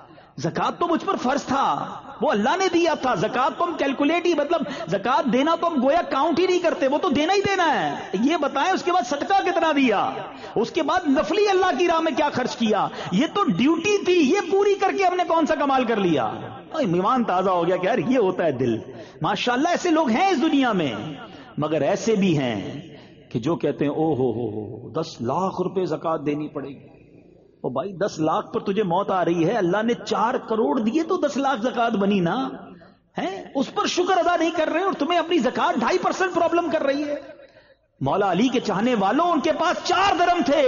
زکوٰۃ تو مجھ پر فرض تھا، وہ اللہ نے دیا تھا. زکوٰۃ تو ہم کیلکولیٹ ہی، مطلب زکوٰۃ دینا تو ہم گویا کاؤنٹ ہی نہیں کرتے، وہ تو دینا ہی دینا ہے. یہ بتائیں اس کے بعد صدقہ کتنا دیا، اس کے بعد نفلی اللہ کی راہ میں کیا خرچ کیا. یہ تو ڈیوٹی تھی، یہ پوری کر کے ہم نے کون سا کمال کر لیا. ایمان تازہ ہو گیا کہ یار یہ ہوتا ہے دل. ماشاءاللہ ایسے لوگ ہیں اس دنیا میں، مگر ایسے بھی ہیں کہ جو کہتے ہیں او ہو 10 لاکھ روپے زکوٰۃ دینی پڑے گی. او بھائی 10 لاکھ پر تجھے موت آ رہی ہے، اللہ نے 4 کروڑ دیے تو 10 لاکھ زکوٰۃ بنی نا، ہے اس پر شکر ادا نہیں کر رہے، اور تمہیں اپنی زکوٰۃ 2.5% پرابلم کر رہی ہے. مولا علی کے چاہنے والوں، ان کے پاس 4 درم تھے،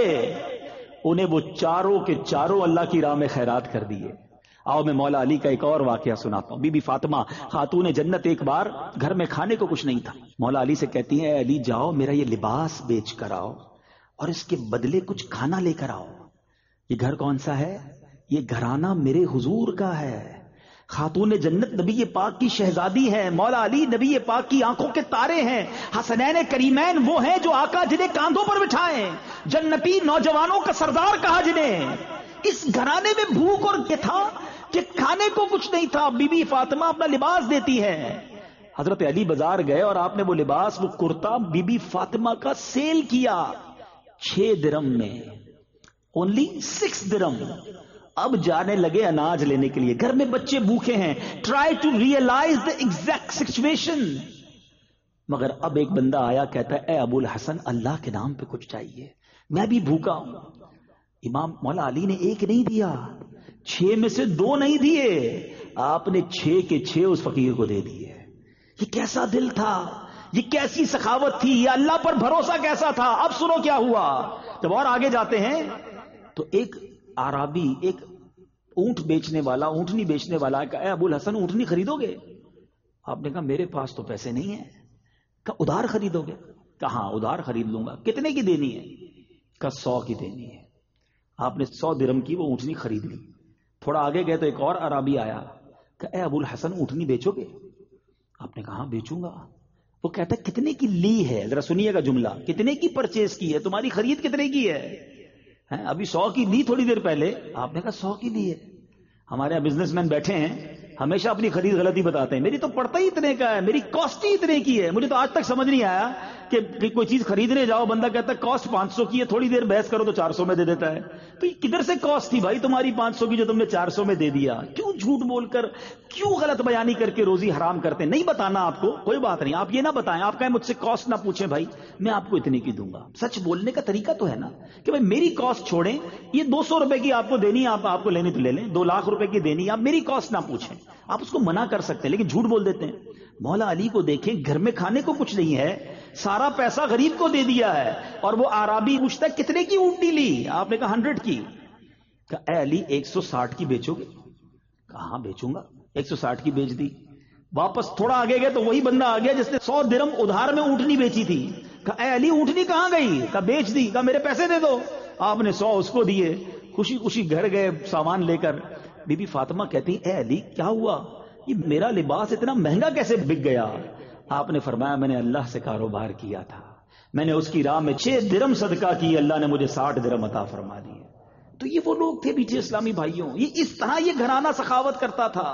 انہیں وہ چاروں کے چاروں اللہ کی راہ میں خیرات کر دیے. آؤ میں مولا علی کا ایک اور واقعہ سناتا ہوں. بی بی فاطمہ خاتون جنت ایک بار گھر میں کھانے کو کچھ نہیں تھا، مولا علی سے کہتی ہیں اے علی جاؤ میرا یہ لباس بیچ کر آؤ اور اس کے بدلے کچھ کھانا لے کر آؤ. یہ گھر کون سا ہے؟ یہ گھرانہ میرے حضور کا ہے. خاتون جنت نبی پاک کی شہزادی ہے، مولا علی نبی پاک کی آنکھوں کے تارے ہیں، حسنین کریمین وہ ہیں جو آقا جنہیں کاندھوں پر بٹھائیں، جنتی نوجوانوں کا سردار کہا جنہیں. اس گھرانے میں بھوک اور یہ تھا کہ کھانے کو کچھ نہیں تھا. بی بی فاطمہ اپنا لباس دیتی ہے. حضرت علی بازار گئے اور آپ نے وہ لباس، وہ کرتا بی بی فاطمہ کا سیل کیا 6 درم میں، اونلی 6 درم. اب جانے لگے اناج لینے کے لیے، گھر میں بچے بھوکے ہیں. Try to realise the exact situation. مگر اب ایک بندہ آیا، کہتا ہے اے ابو الحسن اللہ کے نام پہ کچھ چاہیے، میں بھی بھوکا ہوں. امام مولا علی نے 1 نہیں دیا، 6 میں سے 2 نہیں دیے، آپ نے 6 کے 6 اس فقیر کو دے دیے. یہ کیسا دل تھا، یہ کیسی سخاوت تھی، یہ اللہ پر بھروسہ کیسا تھا. اب سنو کیا ہوا. جب اور آگے جاتے ہیں تو ایک عربی، ایک اونٹ بیچنے والا، اونٹنی بیچنے والا کہا اے ابو الحسن اونٹنی خریدو گے؟ آپ نے کہا میرے پاس تو پیسے نہیں ہیں. کہا ادھار خریدو گے؟ کہا ہاں ادھار خرید لوں گا. کتنے کی دینی ہے؟ کہا 100 کی دینی ہے. آپ نے 100 درم کی وہ اونٹنی خرید لی. تھوڑا آگے گئے تو ایک اور عربی آیا کہ اے ابو الحسن اونٹنی بیچو گے؟ آپ نے کہا ہاں بیچوں گا. وہ کہتا ہے کتنے کی لی ہے؟ ذرا سنیے گا جملہ، کتنے کی پرچیز کی ہے، تمہاری خرید کتنے کی ہے؟ ابھی 100 کی لی تھوڑی دیر پہلے. آپ نے کہا 100 کی لی ہے. ہمارے یہاں بزنس مین بیٹھے ہیں، ہمیشہ اپنی خرید غلطی بتاتے ہیں، میری تو پڑتا ہی اتنے کا ہے، میری کاسٹ ہی اتنے کی ہے. مجھے تو آج تک سمجھ نہیں آیا کہ کوئی چیز خریدنے جاؤ، بندہ کہتا ہے کاسٹ 500 کی ہے، تھوڑی دیر بحث کرو تو 400 میں دے دیتا ہے. تو یہ کدھر سے کاسٹ تھی بھائی تمہاری 500 کی جو تم نے 400 میں دے دیا؟ کیوں جھوٹ بول کر، کیوں غلط بیانی کر کے روزی حرام کرتے ہیں؟ نہیں بتانا آپ کو، کوئی بات نہیں، آپ یہ نہ بتائیں، آپ کہیں مجھ سے کاسٹ نہ پوچھیں، بھائی میں آپ کو اتنے کی دوں گا. سچ بولنے کا طریقہ تو ہے نا کہ بھائی میری کاسٹ چھوڑیں، یہ 200 روپے کی آپ کو دینی ہے، آپ کو لینی تو لے لیں، 2 لاکھ روپے کی دینی ہے، آپ میری کاسٹ نہ پوچھیں. آپ اس کو منع کر سکتے ہیں لیکن جھوٹ بول دیتے ہیں. مولا علی کو دیکھیں، گھر میں کھانے کو کچھ نہیں ہے، سارا پیسہ غریب کو دے دیا ہے. اور وہ عربی پوچھتا ہے کتنے کی اونٹنی لی؟ آپ نے کہا 100 کی. کہا اے علی 160 کی بیچو گے؟ کہا ہاں بیچوں گا. 160 کی بیچ دی. واپس تھوڑا آگے گئے تو وہی بندہ آ گیا جس نے 100 درم ادھار میں اونٹنی بیچی تھی. کہا اے علی اونٹنی کہاں گئی؟ کہا بیچ دی. کہا میرے پیسے دے دو. آپ نے 100 اس کو دیے. خوشی خوشی گھر گئے سامان لے کر. بی بی فاطمہ کہتی اے علی کیا ہوا، یہ میرا لباس اتنا مہنگا کیسے بک گیا؟ آپ نے فرمایا میں نے اللہ سے کاروبار کیا تھا، میں نے اس کی راہ میں 6 درم صدقہ کی، اللہ نے مجھے 60 درم عطا فرما دیے. تو یہ وہ لوگ تھے بیٹھے اسلامی بھائیوں، یہ اس طرح یہ گھرانہ سخاوت کرتا تھا.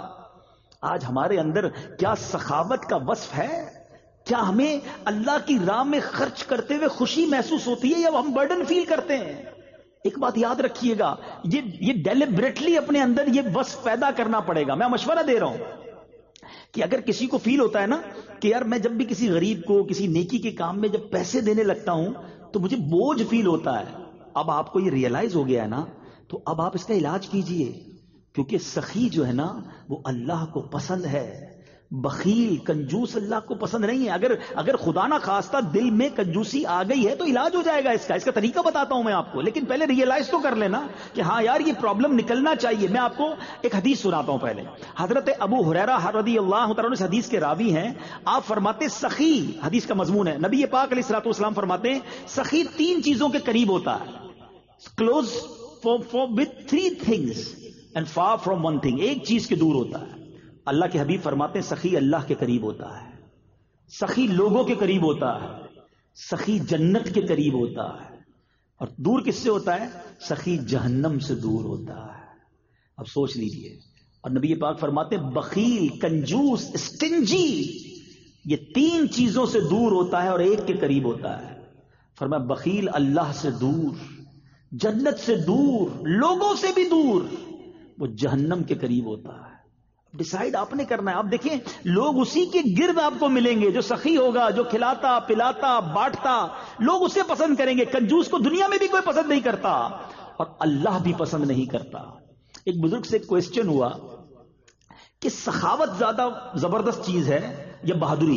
آج ہمارے اندر کیا سخاوت کا وصف ہے؟ کیا ہمیں اللہ کی راہ میں خرچ کرتے ہوئے خوشی محسوس ہوتی ہے یا ہم برڈن فیل کرتے ہیں؟ ایک بات یاد رکھیے گا، یہ ڈیلیبریٹلی اپنے اندر یہ وصف پیدا کرنا پڑے گا. میں مشورہ دے رہا ہوں کہ اگر کسی کو فیل ہوتا ہے نا کہ یار میں جب بھی کسی غریب کو کسی نیکی کے کام میں جب پیسے دینے لگتا ہوں تو مجھے بوجھ فیل ہوتا ہے، اب آپ کو یہ ریئلائز ہو گیا ہے نا، تو اب آپ اس کا علاج کیجئے، کیونکہ سخی جو ہے نا وہ اللہ کو پسند ہے، بخیل کنجوس اللہ کو پسند نہیں ہے۔ اگر خدا نہ خواستہ دل میں کنجوسی آ گئی ہے تو علاج ہو جائے گا، اس کا طریقہ بتاتا ہوں میں آپ کو، لیکن پہلے ریئلائز تو کر لینا کہ ہاں یار یہ پرابلم نکلنا چاہیے۔ میں آپ کو ایک حدیث سناتا ہوں پہلے۔ حضرت ابو ہریرہ رضی اللہ تعالیٰ عنہ اس حدیث کے راوی ہیں، آپ فرماتے سخی، حدیث کا مضمون ہے، نبی پاک علیہ الصلوۃ والسلام فرماتے ہیں سخی 3 چیزوں کے قریب ہوتا ہے، close with 3 things and far from 1 thing، ایک چیز کے دور ہوتا ہے۔ اللہ کے حبیب فرماتے ہیں سخی اللہ کے قریب ہوتا ہے، سخی لوگوں کے قریب ہوتا ہے، سخی جنت کے قریب ہوتا ہے، اور دور کس سے ہوتا ہے؟ سخی جہنم سے دور ہوتا ہے۔ اب سوچ لیجئے، اور نبی پاک فرماتے ہیں بخیل کنجوس اسٹنجی یہ 3 چیزوں سے دور ہوتا ہے اور ایک کے قریب ہوتا ہے۔ فرمایا بخیل اللہ سے دور، جنت سے دور، لوگوں سے بھی دور، وہ جہنم کے قریب ہوتا ہے۔ ڈیسائیڈ آپ نے کرنا ہے۔ آپ دیکھیں لوگ اسی کے گرد آپ کو ملیں گے جو سخی ہوگا، جو کھلاتا پلاتا بانٹتا، لوگ اسے پسند کریں گے۔ کنجوس کو دنیا میں بھی کوئی پسند نہیں کرتا اور اللہ بھی پسند نہیں کرتا۔ ایک بزرگ سے کوسچن ہوا کہ سخاوت زیادہ زبردست چیز ہے یا بہادری؟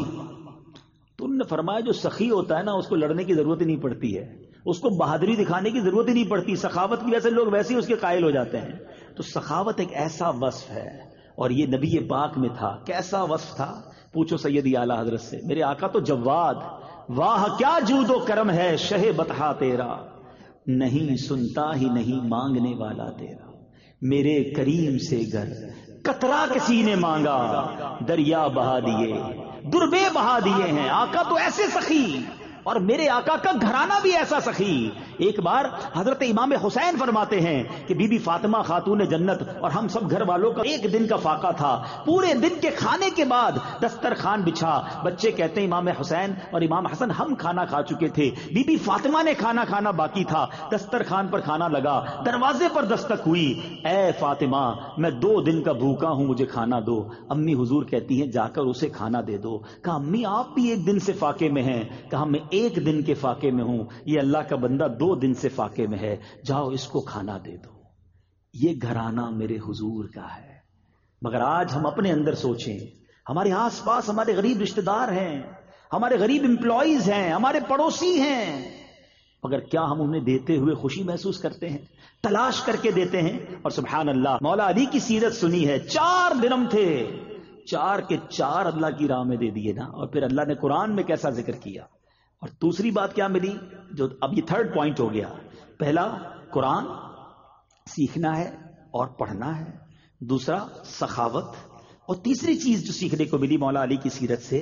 تو انہوں نے فرمایا جو سخی ہوتا ہے نا اس کو لڑنے کی ضرورت ہی نہیں پڑتی ہے، اس کو بہادری دکھانے کی ضرورت ہی نہیں پڑتی، سخاوت کی وجہ سے لوگ ویسے ہی اس کے قائل ہو جاتے ہیں۔ تو سخاوت ایک ایسا وصف ہے، اور یہ نبی پاک میں تھا۔ کیسا وصف تھا؟ پوچھو سیدی اعلیٰ حضرت سے۔ میرے آقا تو جواد، واہ کیا جود و کرم ہے شہ بطحا تیرا، نہیں سنتا ہی نہیں مانگنے والا تیرا، میرے کریم سے گر قطرہ کسی نے مانگا، دریا بہا دیے دربے بہا دیے ہیں۔ آقا تو ایسے سخی، اور میرے آقا کا گھرانہ بھی ایسا سخی۔ ایک بار حضرت امام حسین فرماتے ہیں کہ بی بی فاطمہ خاتون جنت اور ہم سب گھر والوں کا ایک دن کا فاقہ تھا، پورے دن کے کھانے کے بعد دسترخوان بچھا، بچے کہتے ہیں امام حسین اور امام حسن ہم کھانا کھا چکے تھے، بی بی فاطمہ نے کھانا باقی تھا، دسترخوان پر کھانا لگا، دروازے پر دستک ہوئی، اے فاطمہ میں 2 دن کا بھوکا ہوں مجھے کھانا دو۔ امی حضور کہتی ہیں جا کر اسے کھانا دے دو۔ کہا امی آپ بھی ایک دن سے فاقے میں ہیں؟ کہا میں 1 دن کے فاقے میں ہوں، یہ اللہ کا بندہ 2 دن سے فاقے میں ہے، جاؤ اس کو کھانا دے دو۔ یہ گھرانہ میرے حضور کا ہے۔ مگر آج ہم اپنے اندر سوچیں، ہمارے آس پاس ہمارے غریب رشتہ دار ہیں، ہمارے غریب امپلائیز ہیں، ہمارے پڑوسی ہیں، مگر کیا ہم انہیں دیتے ہوئے خوشی محسوس کرتے ہیں؟ تلاش کر کے دیتے ہیں؟ اور سبحان اللہ مولا علی کی سیرت سنی ہے، 4 درم تھے، 4 کے 4 اللہ کی راہ میں دے دیے نا، اور پھر اللہ نے قرآن میں کیسا ذکر کیا۔ اور دوسری بات کیا ملی، جو اب یہ 3rd پوائنٹ ہو گیا، پہلا قرآن سیکھنا ہے اور پڑھنا ہے، دوسرا سخاوت، اور تیسری چیز جو سیکھنے کو ملی مولا علی کی سیرت سے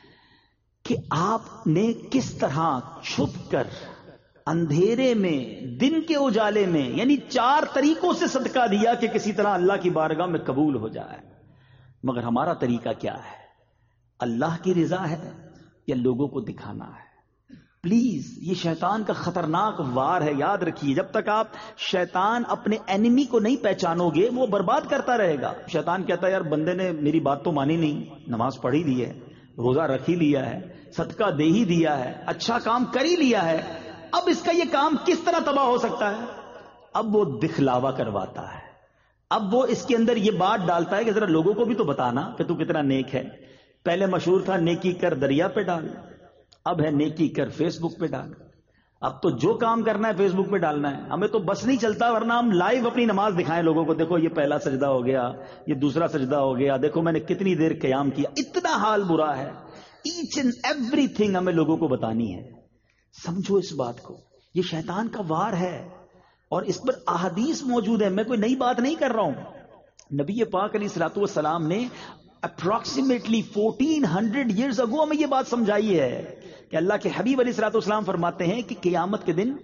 کہ آپ نے کس طرح چھپ کر اندھیرے میں دن کے اجالے میں، یعنی 4 طریقوں سے صدقہ دیا کہ کسی طرح اللہ کی بارگاہ میں قبول ہو جائے۔ مگر ہمارا طریقہ کیا ہے؟ اللہ کی رضا ہے یا لوگوں کو دکھانا ہے؟ پلیز یہ شیطان کا خطرناک وار ہے، یاد رکھیے، جب تک آپ شیطان اپنے اینیمی کو نہیں پہچانو گے وہ برباد کرتا رہے گا۔ شیطان کہتا ہے یار بندے نے میری بات تو مانی نہیں، نماز پڑھ ہی لی ہے، روزہ رکھ ہی لیا ہے، صدقہ دے ہی دیا ہے، اچھا کام کر ہی لیا ہے، اب اس کا یہ کام کس طرح تباہ ہو سکتا ہے؟ اب وہ دکھلاوا کرواتا ہے، اب وہ اس کے اندر یہ بات ڈالتا ہے کہ ذرا لوگوں کو بھی تو بتانا کہ تو کتنا نیک ہے۔ پہلے مشہور تھا نیکی کر دریا پہ ڈال، اب ہے نیکی کر فیس بک پہ ڈال۔ اب تو جو کام کرنا ہے فیس بک پہ ڈالنا ہے، ہمیں تو بس نہیں چلتا، ورنہ ہم لائیو اپنی نماز دکھائیں لوگوں کو، دیکھو یہ پہلا سجدہ ہو گیا، یہ دوسرا سجدہ ہو گیا، دیکھو میں نے کتنی دیر قیام کیا، اتنا حال برا ہے۔ ایچ اینڈ ایوری تھنگ ہمیں لوگوں کو بتانی ہے۔ سمجھو اس بات کو، یہ شیطان کا وار ہے اور اس پر احادیث موجود ہے، میں کوئی نئی بات نہیں کر رہا ہوں۔ نبی پاک علیہ الصلوۃ والسلام نے اپروکسیمیٹلی 1400 ایئرز اگو ہمیں یہ بات سمجھائی ہے کہ اللہ کے حبیب علیہ الصلوۃ والسلام فرماتے ہیں کہ قیامت کے دن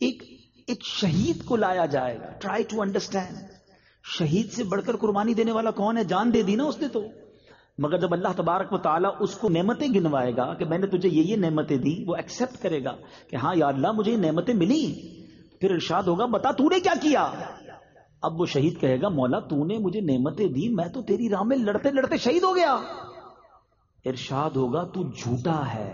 ایک شہید کو لایا جائے گا۔ ٹرائی ٹو انڈرسٹینڈ، شہید سے بڑھ کر قربانی دینے والا کون ہے؟ جان دے دی نا اس نے تو، مگر جب اللہ تبارک و تعالیٰ اس کو نعمتیں گنوائے گا کہ میں نے تجھے یہ نعمتیں دی، وہ ایکسپٹ کرے گا کہ ہاں یا اللہ مجھے یہ نعمتیں ملی، پھر ارشاد ہوگا بتا تو نے کیا کیا؟ اب وہ شہید کہے گا مولا تو نے مجھے نعمتیں دی، میں تو تیری راہ میں لڑتے لڑتے شہید ہو گیا. ارشاد ہوگا تو جھوٹا ہے،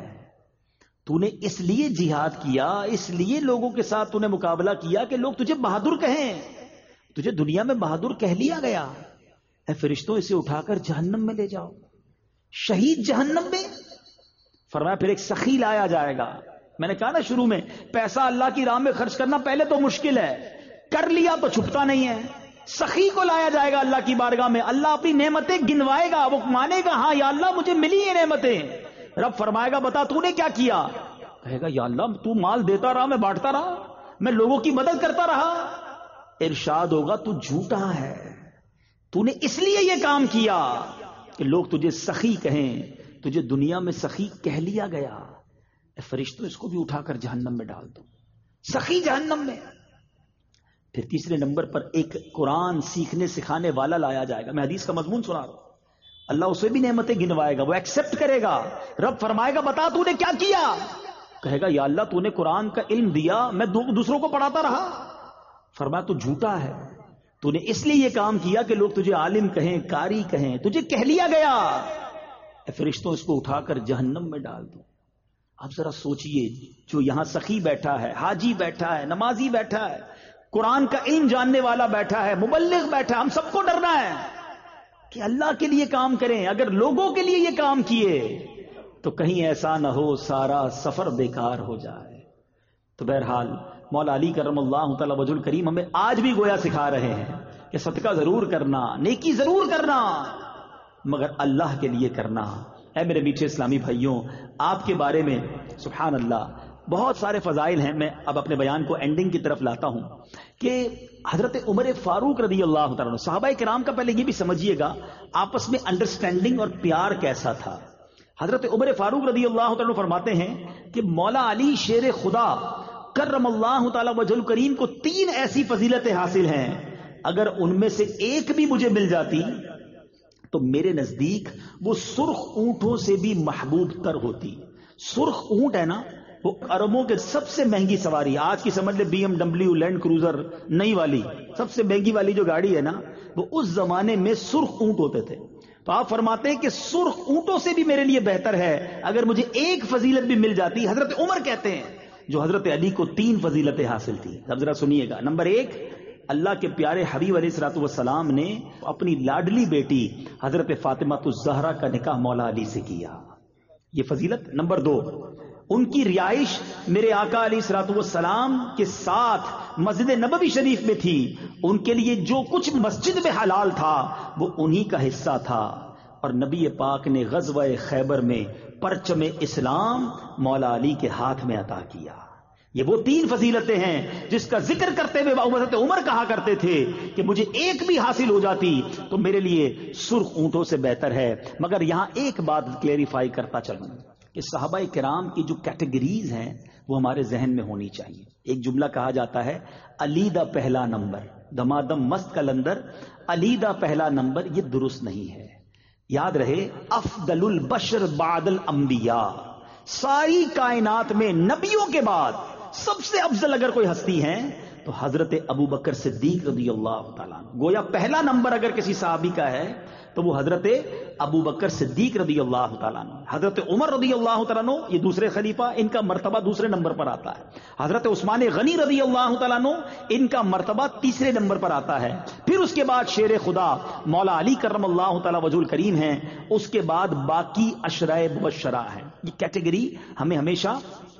تو نے اس لیے جہاد کیا، اس لیے لوگوں کے ساتھ تو نے مقابلہ کیا کہ لوگ تجھے بہادر کہیں، تجھے دنیا میں بہادر کہہ لیا گیا. اے فرشتوں اسے اٹھا کر جہنم میں لے جاؤ. شہید جہنم میں. فرمایا پھر ایک سخی لایا جائے گا. میں نے کہا نا شروع میں پیسہ اللہ کی راہ میں خرچ کرنا پہلے تو مشکل ہے، کر لیا تو چھپتا نہیں ہے. سخی کو لایا جائے گا اللہ کی بارگاہ میں. اللہ اپنی نعمتیں گنوائے گا، وہ مانے گا ہاں یا اللہ مجھے ملی یہ نعمتیں. رب فرمائے گا بتا تو نے کیا کیا؟ کہے گا یا اللہ تو مال دیتا رہا، میں بانٹتا رہا، میں لوگوں کی مدد کرتا رہا. ارشاد ہوگا تو جھوٹا ہے، تو نے اس لیے یہ کام کیا کہ لوگ تجھے سخی کہیں، تجھے دنیا میں سخی کہہ لیا گیا. اے فرشتوں اس کو بھی اٹھا کر جہنم میں ڈال دو. سخی جہنم میں. پھر تیسرے نمبر پر ایک قرآن سیکھنے سکھانے والا لایا جائے گا. میں حدیث کا مضمون سنا رہا ہوں. اللہ اسے بھی نعمتیں گنوائے گا، وہ ایکسپٹ کرے گا. رب فرمائے گا بتا تو نے کیا کیا؟ کہے گا یا اللہ تو نے قرآن کا علم دیا، میں دوسروں کو پڑھاتا رہا. فرمایا تو جھوٹا ہے، تو نے اس لیے یہ کام کیا کہ لوگ تجھے عالم کہیں، قاری کہیں، تجھے کہہ لیا گیا. اے فرشتوں اس کو اٹھا کر جہنم میں ڈال دو. اب ذرا سوچئے، جو یہاں سخی بیٹھا ہے، حاجی بیٹھا ہے، نمازی بیٹھا ہے، قرآن کا علم جاننے والا بیٹھا ہے، مبلغ بیٹھا ہے، ہم سب کو ڈرنا ہے کہ اللہ کے لیے کام کریں. اگر لوگوں کے لیے یہ کام کیے تو کہیں ایسا نہ ہو سارا سفر بیکار ہو جائے. تو بہرحال مولا علی کرم اللہ تعالی وجہ الکریم ہمیں آج بھی گویا سکھا رہے ہیں کہ صدقہ ضرور کرنا، نیکی ضرور کرنا، مگر اللہ کے لیے کرنا. اے میرے میٹھے اسلامی بھائیوں، آپ کے بارے میں سبحان اللہ بہت سارے فضائل ہیں. میں اب اپنے بیان کو اینڈنگ کی طرف لاتا ہوں کہ حضرت عمر فاروق رضی اللہ تعالیٰ عنہ، صحابہ کرام کا پہلے یہ بھی سمجھیے گا آپس میں انڈرسٹینڈنگ اور پیار کیسا تھا. حضرت عمر فاروق رضی اللہ تعالیٰ عنہ فرماتے ہیں کہ مولا علی شیر خدا کرم اللہ تعالیٰ وجہ الکریم کو 3 ایسی فضیلتیں حاصل ہیں، اگر ان میں سے ایک بھی مجھے مل جاتی تو میرے نزدیک وہ سرخ اونٹوں سے بھی محبوب تر ہوتی. سرخ اونٹ ہے نا، وہ عربوں کے سب سے مہنگی سواری. آج کی سمجھ لے BMW لینڈ کروزر نئی والی سب سے مہنگی والی جو گاڑی ہے نا، وہ اس زمانے میں سرخ اونٹ ہوتے تھے. تو آپ فرماتے ہیں کہ سرخ اونٹوں سے بھی میرے لیے بہتر ہے اگر مجھے ایک فضیلت بھی مل جاتی. حضرت عمر کہتے ہیں جو حضرت علی کو 3 فضیلتیں حاصل تھی. اب ذرا سنیے گا. نمبر 1، اللہ کے پیارے حبیب علیہ الصلوۃ والسلام نے اپنی لاڈلی بیٹی حضرت فاطمہ الزہرا کا نکاح مولا علی سے کیا، یہ فضیلت. نمبر 2، ان کی رہائش میرے آقا علیہ الصلوۃ والسلام کے ساتھ مسجد نبوی شریف میں تھی. ان کے لیے جو کچھ مسجد میں حلال تھا وہ انہی کا حصہ تھا. اور نبی پاک نے غزوہ خیبر میں پرچم اسلام مولا علی کے ہاتھ میں عطا کیا. یہ وہ 3 فضیلتیں ہیں جس کا ذکر کرتے ہوئے حضرت عمر کہا کرتے تھے کہ مجھے ایک بھی حاصل ہو جاتی تو میرے لیے سرخ اونٹوں سے بہتر ہے. مگر یہاں ایک بات کلیریفائی کرتا چلوں کہ صحابہ کرام کی جو کیٹیگریز ہیں وہ ہمارے ذہن میں ہونی چاہیے. ایک جملہ کہا جاتا ہے علی دا پہلا نمبر، دمادم مست کلندر، علی دا پہلا نمبر. یہ درست نہیں ہے. یاد رہے افضل البشر بعد الانبیاء، ساری کائنات میں نبیوں کے بعد سب سے افضل اگر کوئی ہستی ہیں تو حضرت ابو بکر صدیق رضی اللہ تعالیٰ عنہ. گویا پہلا نمبر اگر کسی صحابی کا ہے تو وہ حضرت ابو بکر صدیق رضی اللہ تعالیٰ عنہ. حضرت عمر رضی اللہ تعالیٰ عنہ یہ دوسرے خلیفہ، ان کا مرتبہ دوسرے نمبر پر آتا ہے. حضرت عثمان غنی رضی اللہ تعالیٰ عنہ ان کا مرتبہ تیسرے نمبر پر آتا ہے. پھر اس کے بعد شیر خدا مولا علی کرم اللہ تعالیٰ وجہ الکریم ہیں. اس کے بعد باقی عشرۂ مبشرہ ہیں. یہ کیٹیگری ہمیں ہمیشہ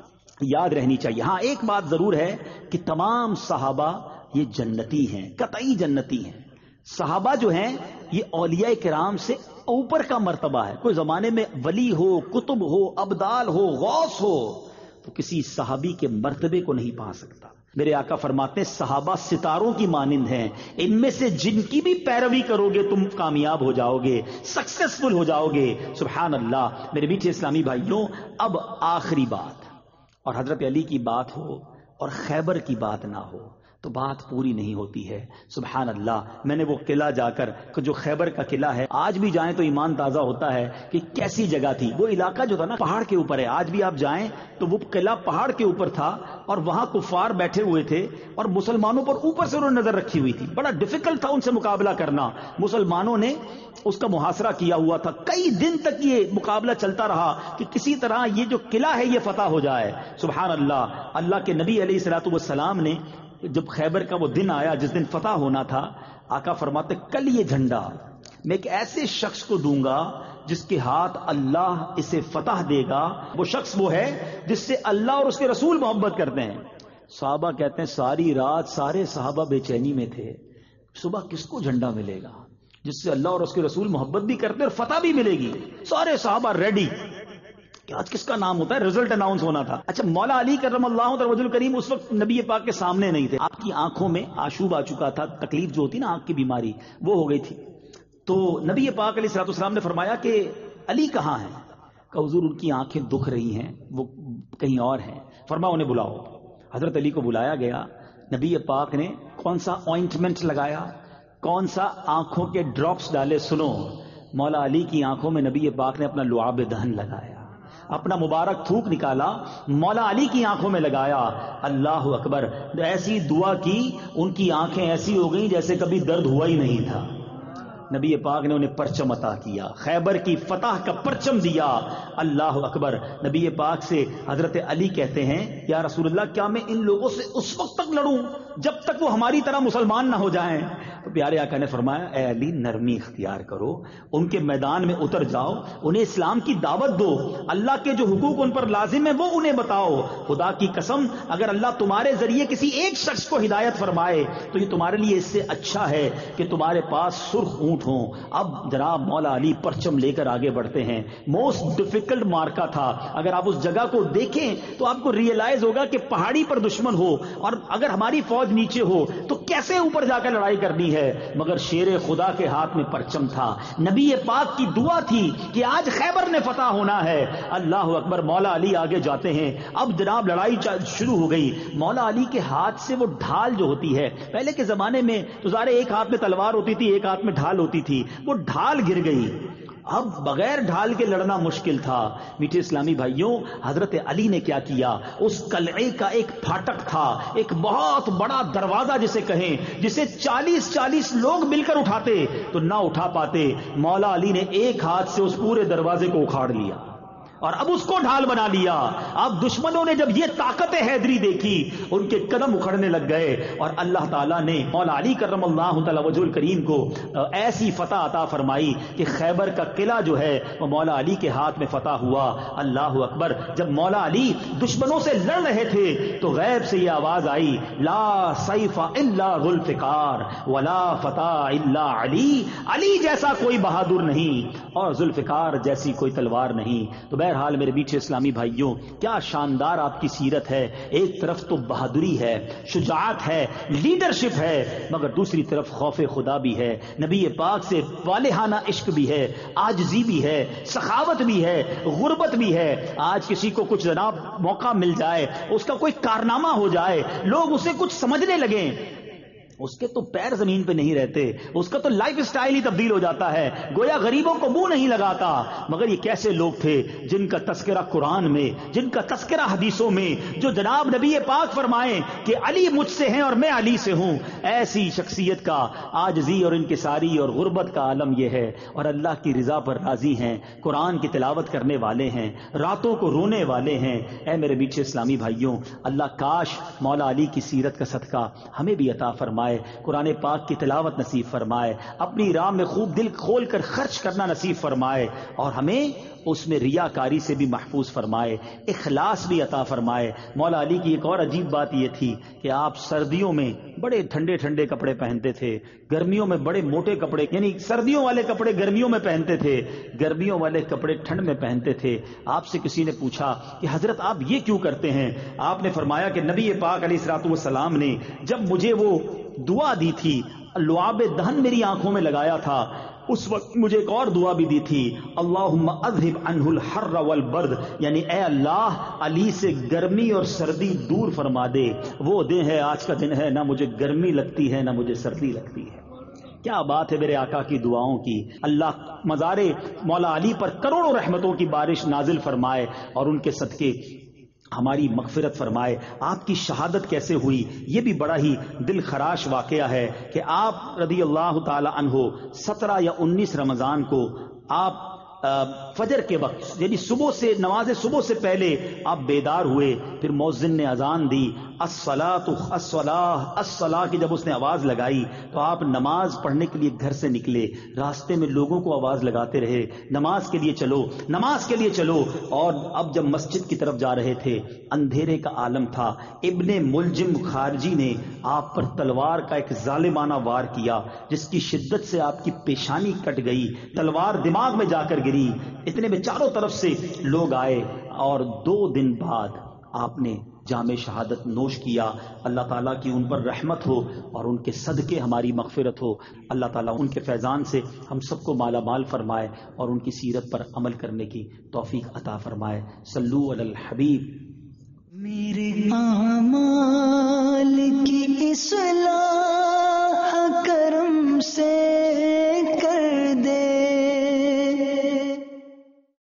یاد رہنی چاہیے. ہاں ایک بات ضرور ہے کہ تمام صحابہ یہ جنتی ہیں، قطعی جنتی ہیں. صحابہ جو ہیں یہ اولیاء کرام سے اوپر کا مرتبہ ہے. کوئی زمانے میں ولی ہو، کتب ہو، ابدال ہو، غوث ہو تو کسی صحابی کے مرتبے کو نہیں پا سکتا. میرے آقا فرماتے ہیں صحابہ ستاروں کی مانند ہیں، ان میں سے جن کی بھی پیروی کرو گے تم کامیاب ہو جاؤ گے، سکسیسفل ہو جاؤ گے. سبحان اللہ. میرے میٹھے اسلامی بھائیوں، اب آخری بات، اور حضرت علی کی بات ہو اور خیبر کی بات نہ ہو تو بات پوری نہیں ہوتی ہے. سبحان اللہ. میں نے وہ قلعہ جا کر جو خیبر کا قلعہ ہے، آج بھی جائیں تو ایمان تازہ ہوتا ہے کہ کیسی جگہ تھی. وہ علاقہ جو تھا نا پہاڑ کے اوپر ہے، آج بھی آپ جائیں تو وہ قلعہ پہاڑ کے اوپر تھا اور وہاں کفار بیٹھے ہوئے تھے اور مسلمانوں پر اوپر سے انہوں نے نظر رکھی ہوئی تھی. بڑا ڈیفیکلٹ تھا ان سے مقابلہ کرنا. مسلمانوں نے اس کا محاصرہ کیا ہوا تھا. کئی دن تک یہ مقابلہ چلتا رہا کہ کسی طرح یہ جو قلعہ ہے یہ فتح ہو جائے. سبحان اللہ. اللہ کے نبی علیہ الصلوۃ والسلام نے جب خیبر کا وہ دن آیا جس دن فتح ہونا تھا، آقا فرماتے کل یہ جھنڈا میں ایک ایسے شخص کو دوں گا جس کے ہاتھ اللہ اسے فتح دے گا. وہ شخص وہ ہے جس سے اللہ اور اس کے رسول محبت کرتے ہیں. صحابہ کہتے ہیں ساری رات سارے صحابہ بے چینی میں تھے. صبح کس کو جھنڈا ملے گا جس سے اللہ اور اس کے رسول محبت بھی کرتے ہیں اور فتح بھی ملے گی. سارے صحابہ ریڈی کہ آج کس کا نام ہوتا ہے. رزلٹ اناؤنس ہونا تھا. اچھا مولا علی کرم اللہ وجہ الکریم اس وقت نبی پاک کے سامنے نہیں تھے. آپ کی آنکھوں میں آشوب آ چکا تھا. تکلیف جو ہوتی نا آنکھ کی بیماری وہ ہو گئی تھی. تو نبی پاک علیہ الصلوۃ والسلام نے فرمایا کہ علی کہاں ہیں؟ کہ حضور ان کی آنکھیں دکھ رہی ہیں، وہ کہیں اور ہیں. فرمایا انہیں بلاؤ. حضرت علی کو بلایا گیا. نبی پاک نے کون سا آئنٹمنٹ لگایا، کون سا آنکھوں کے ڈراپس ڈالے. سنو، مولا علی کی آنکھوں میں نبی پاک نے اپنا لعاب دہن لگایا، اپنا مبارک تھوک نکالا، مولا علی کی آنکھوں میں لگایا. اللہ اکبر. ایسی دعا کی ان کی آنکھیں ایسی ہو گئیں جیسے کبھی درد ہوا ہی نہیں تھا. نبی پاک نے انہیں پرچم عطا کیا، خیبر کی فتح کا پرچم دیا. اللہ اکبر. نبی پاک سے حضرت علی کہتے ہیں یا رسول اللہ کیا میں ان لوگوں سے اس وقت تک لڑوں جب تک وہ ہماری طرح مسلمان نہ ہو جائیں؟ تو پیارے آقا نے فرمایا اے علی نرمی اختیار کرو، ان کے میدان میں اتر جاؤ، انہیں اسلام کی دعوت دو، اللہ کے جو حقوق ان پر لازم ہے وہ انہیں بتاؤ. خدا کی قسم اگر اللہ تمہارے ذریعے کسی ایک شخص کو ہدایت فرمائے تو یہ تمہارے لیے اس سے اچھا ہے کہ تمہارے پاس سرخ اونٹ ہوں. اب جناب مولا علی پرچم لے کر آگے بڑھتے ہیں. موسٹ ڈیفیکلٹ مارکا تھا. اگر آپ اس جگہ کو دیکھیں تو آپ کو ریئلائز ہوگا کہ پہاڑی پر دشمن ہو اور اگر ہماری فوج نیچے ہو تو کیسے اوپر جا کر لڑائی کرنی ہے. مگر شیر خدا کے ہاتھ میں پرچم تھا. نبی پاک کی دعا تھی کہ آج خیبر نے فتح ہونا ہے. اللہ اکبر. مولا علی آگے جاتے ہیں. اب جناب لڑائی شروع ہو گئی. مولا علی کے ہاتھ سے وہ ڈھال جو ہوتی ہے، پہلے کے زمانے میں تو ظاہر ایک ہاتھ میں تلوار ہوتی تھی ایک ہاتھ میں ڈھال ہوتی تھی، وہ ڈھال گر گئی. اب بغیر ڈھال کے لڑنا مشکل تھا. میٹھے اسلامی بھائیوں، حضرت علی نے کیا کیا، اس قلعے کا ایک پھاٹک تھا، ایک بہت بڑا دروازہ جسے کہیں، جسے 40 لوگ مل کر اٹھاتے تو نہ اٹھا پاتے. مولا علی نے ایک ہاتھ سے اس پورے دروازے کو اکھاڑ لیا اور اب اس کو ڈھال بنا لیا. اب دشمنوں نے جب یہ طاقت حیدری دیکھی ان کے قدم اکھڑنے لگ گئے اور اللہ تعالیٰ نے مولا علی کرم اللہ تعالی وجہ الکریم کو ایسی فتح عطا فرمائی کہ خیبر کا قلعہ جو ہے وہ مولا علی کے ہاتھ میں فتح ہوا. اللہ اکبر. جب مولا علی دشمنوں سے لڑ رہے تھے تو غیب سے یہ آواز آئی لا سیف الا ذوالفقار ولا فتح الا علی. علی جیسا کوئی بہادر نہیں اور ذوالفقار جیسی کوئی تلوار نہیں. تو بہرحال میرے بیچے اسلامی بھائیوں، کیا شاندار آپ کی سیرت ہے. ایک طرف تو بہادری ہے، شجاعت ہے، لیڈرشپ ہے، مگر دوسری طرف خوف خدا بھی ہے، نبی پاک سے والہانہ عشق بھی ہے، عاجزی بھی ہے، سخاوت بھی ہے، غربت بھی ہے. آج کسی کو کچھ جناب موقع مل جائے، اس کا کوئی کارنامہ ہو جائے، لوگ اسے کچھ سمجھنے لگیں، اس کے تو پیر زمین پہ نہیں رہتے، اس کا تو لائف سٹائل ہی تبدیل ہو جاتا ہے، گویا غریبوں کو منہ نہیں لگاتا. مگر یہ کیسے لوگ تھے جن کا تذکرہ قرآن میں، جن کا تذکرہ حدیثوں میں، جو جناب نبی پاک فرمائیں کہ علی مجھ سے ہیں اور میں علی سے ہوں. ایسی شخصیت کا عاجزی اور انکساری اور غربت کا عالم یہ ہے، اور اللہ کی رضا پر راضی ہیں، قرآن کی تلاوت کرنے والے ہیں، راتوں کو رونے والے ہیں. اے میرے میٹھے اسلامی بھائیوں، اللہ کاش مولا علی کی سیرت کا صدقہ ہمیں بھی عطا فرمائے، قرآن پاک کی تلاوت نصیب فرمائے، اپنی راہ میں خوب دل کھول کر خرچ کرنا نصیب فرمائے، اور ہمیں اس میں ریاکاری سے بھی محفوظ فرمائے، اخلاص بھی عطا فرمائے. مولا علی کی ایک اور عجیب بات یہ تھی کہ آپ سردیوں میں بڑے ٹھنڈے ٹھنڈے کپڑے پہنتے تھے، گرمیوں میں بڑے موٹے کپڑے، یعنی سردیوں والے کپڑے گرمیوں میں پہنتے تھے، گرمیوں والے کپڑے ٹھنڈ میں پہنتے تھے. آپ سے کسی نے پوچھا کہ حضرت آپ یہ کیوں کرتے ہیں؟ آپ نے فرمایا کہ نبی پاک علیہ الصلوۃ والسلام نے جب مجھے وہ دعا دی تھی، لعاب دہن میری آنکھوں میں لگایا تھا، اس وقت مجھے ایک اور دعا بھی دی تھی، اللہم اذہب عنہ الحر والبرد، یعنی اے اللہ علی سے گرمی اور سردی دور فرما دے. وہ دن ہے، آج کا دن ہے، نہ مجھے گرمی لگتی ہے نہ مجھے سردی لگتی ہے. کیا بات ہے میرے آقا کی دعاؤں کی. اللہ مزار مولا علی پر کروڑوں رحمتوں کی بارش نازل فرمائے اور ان کے صدقے ہماری مغفرت فرمائے. آپ کی شہادت کیسے ہوئی یہ بھی بڑا ہی دل خراش واقعہ ہے کہ آپ رضی اللہ تعالی عنہ 17 یا 19 رمضان کو آپ فجر کے وقت یعنی صبح سے نماز صبح سے پہلے آپ بیدار ہوئے. پھر مؤذن نے اذان دی، الصلاۃ الصلاۃ الصلاۃ کی جب اس نے آواز لگائی تو آپ نماز پڑھنے کے لیے گھر سے نکلے. راستے میں لوگوں کو آواز لگاتے رہے، نماز کے لیے چلو، نماز کے لیے چلو. اور اب جب مسجد کی طرف جا رہے تھے اندھیرے کا عالم تھا. ابن ملجم خارجی نے آپ پر تلوار کا ایک ظالمانہ وار کیا جس کی شدت سے آپ کی پیشانی کٹ گئی، تلوار دماغ میں جا کر گری. اتنے میں چاروں طرف سے لوگ آئے اور 2 دن بعد آپ نے جام شہادت نوش کیا. اللہ تعالیٰ کی ان پر رحمت ہو اور ان کے صدقے ہماری مغفرت ہو. اللہ تعالیٰ ان کے فیضان سے ہم سب کو مالا مال فرمائے اور ان کی سیرت پر عمل کرنے کی توفیق عطا فرمائے. صلو علی الحبیب. میرے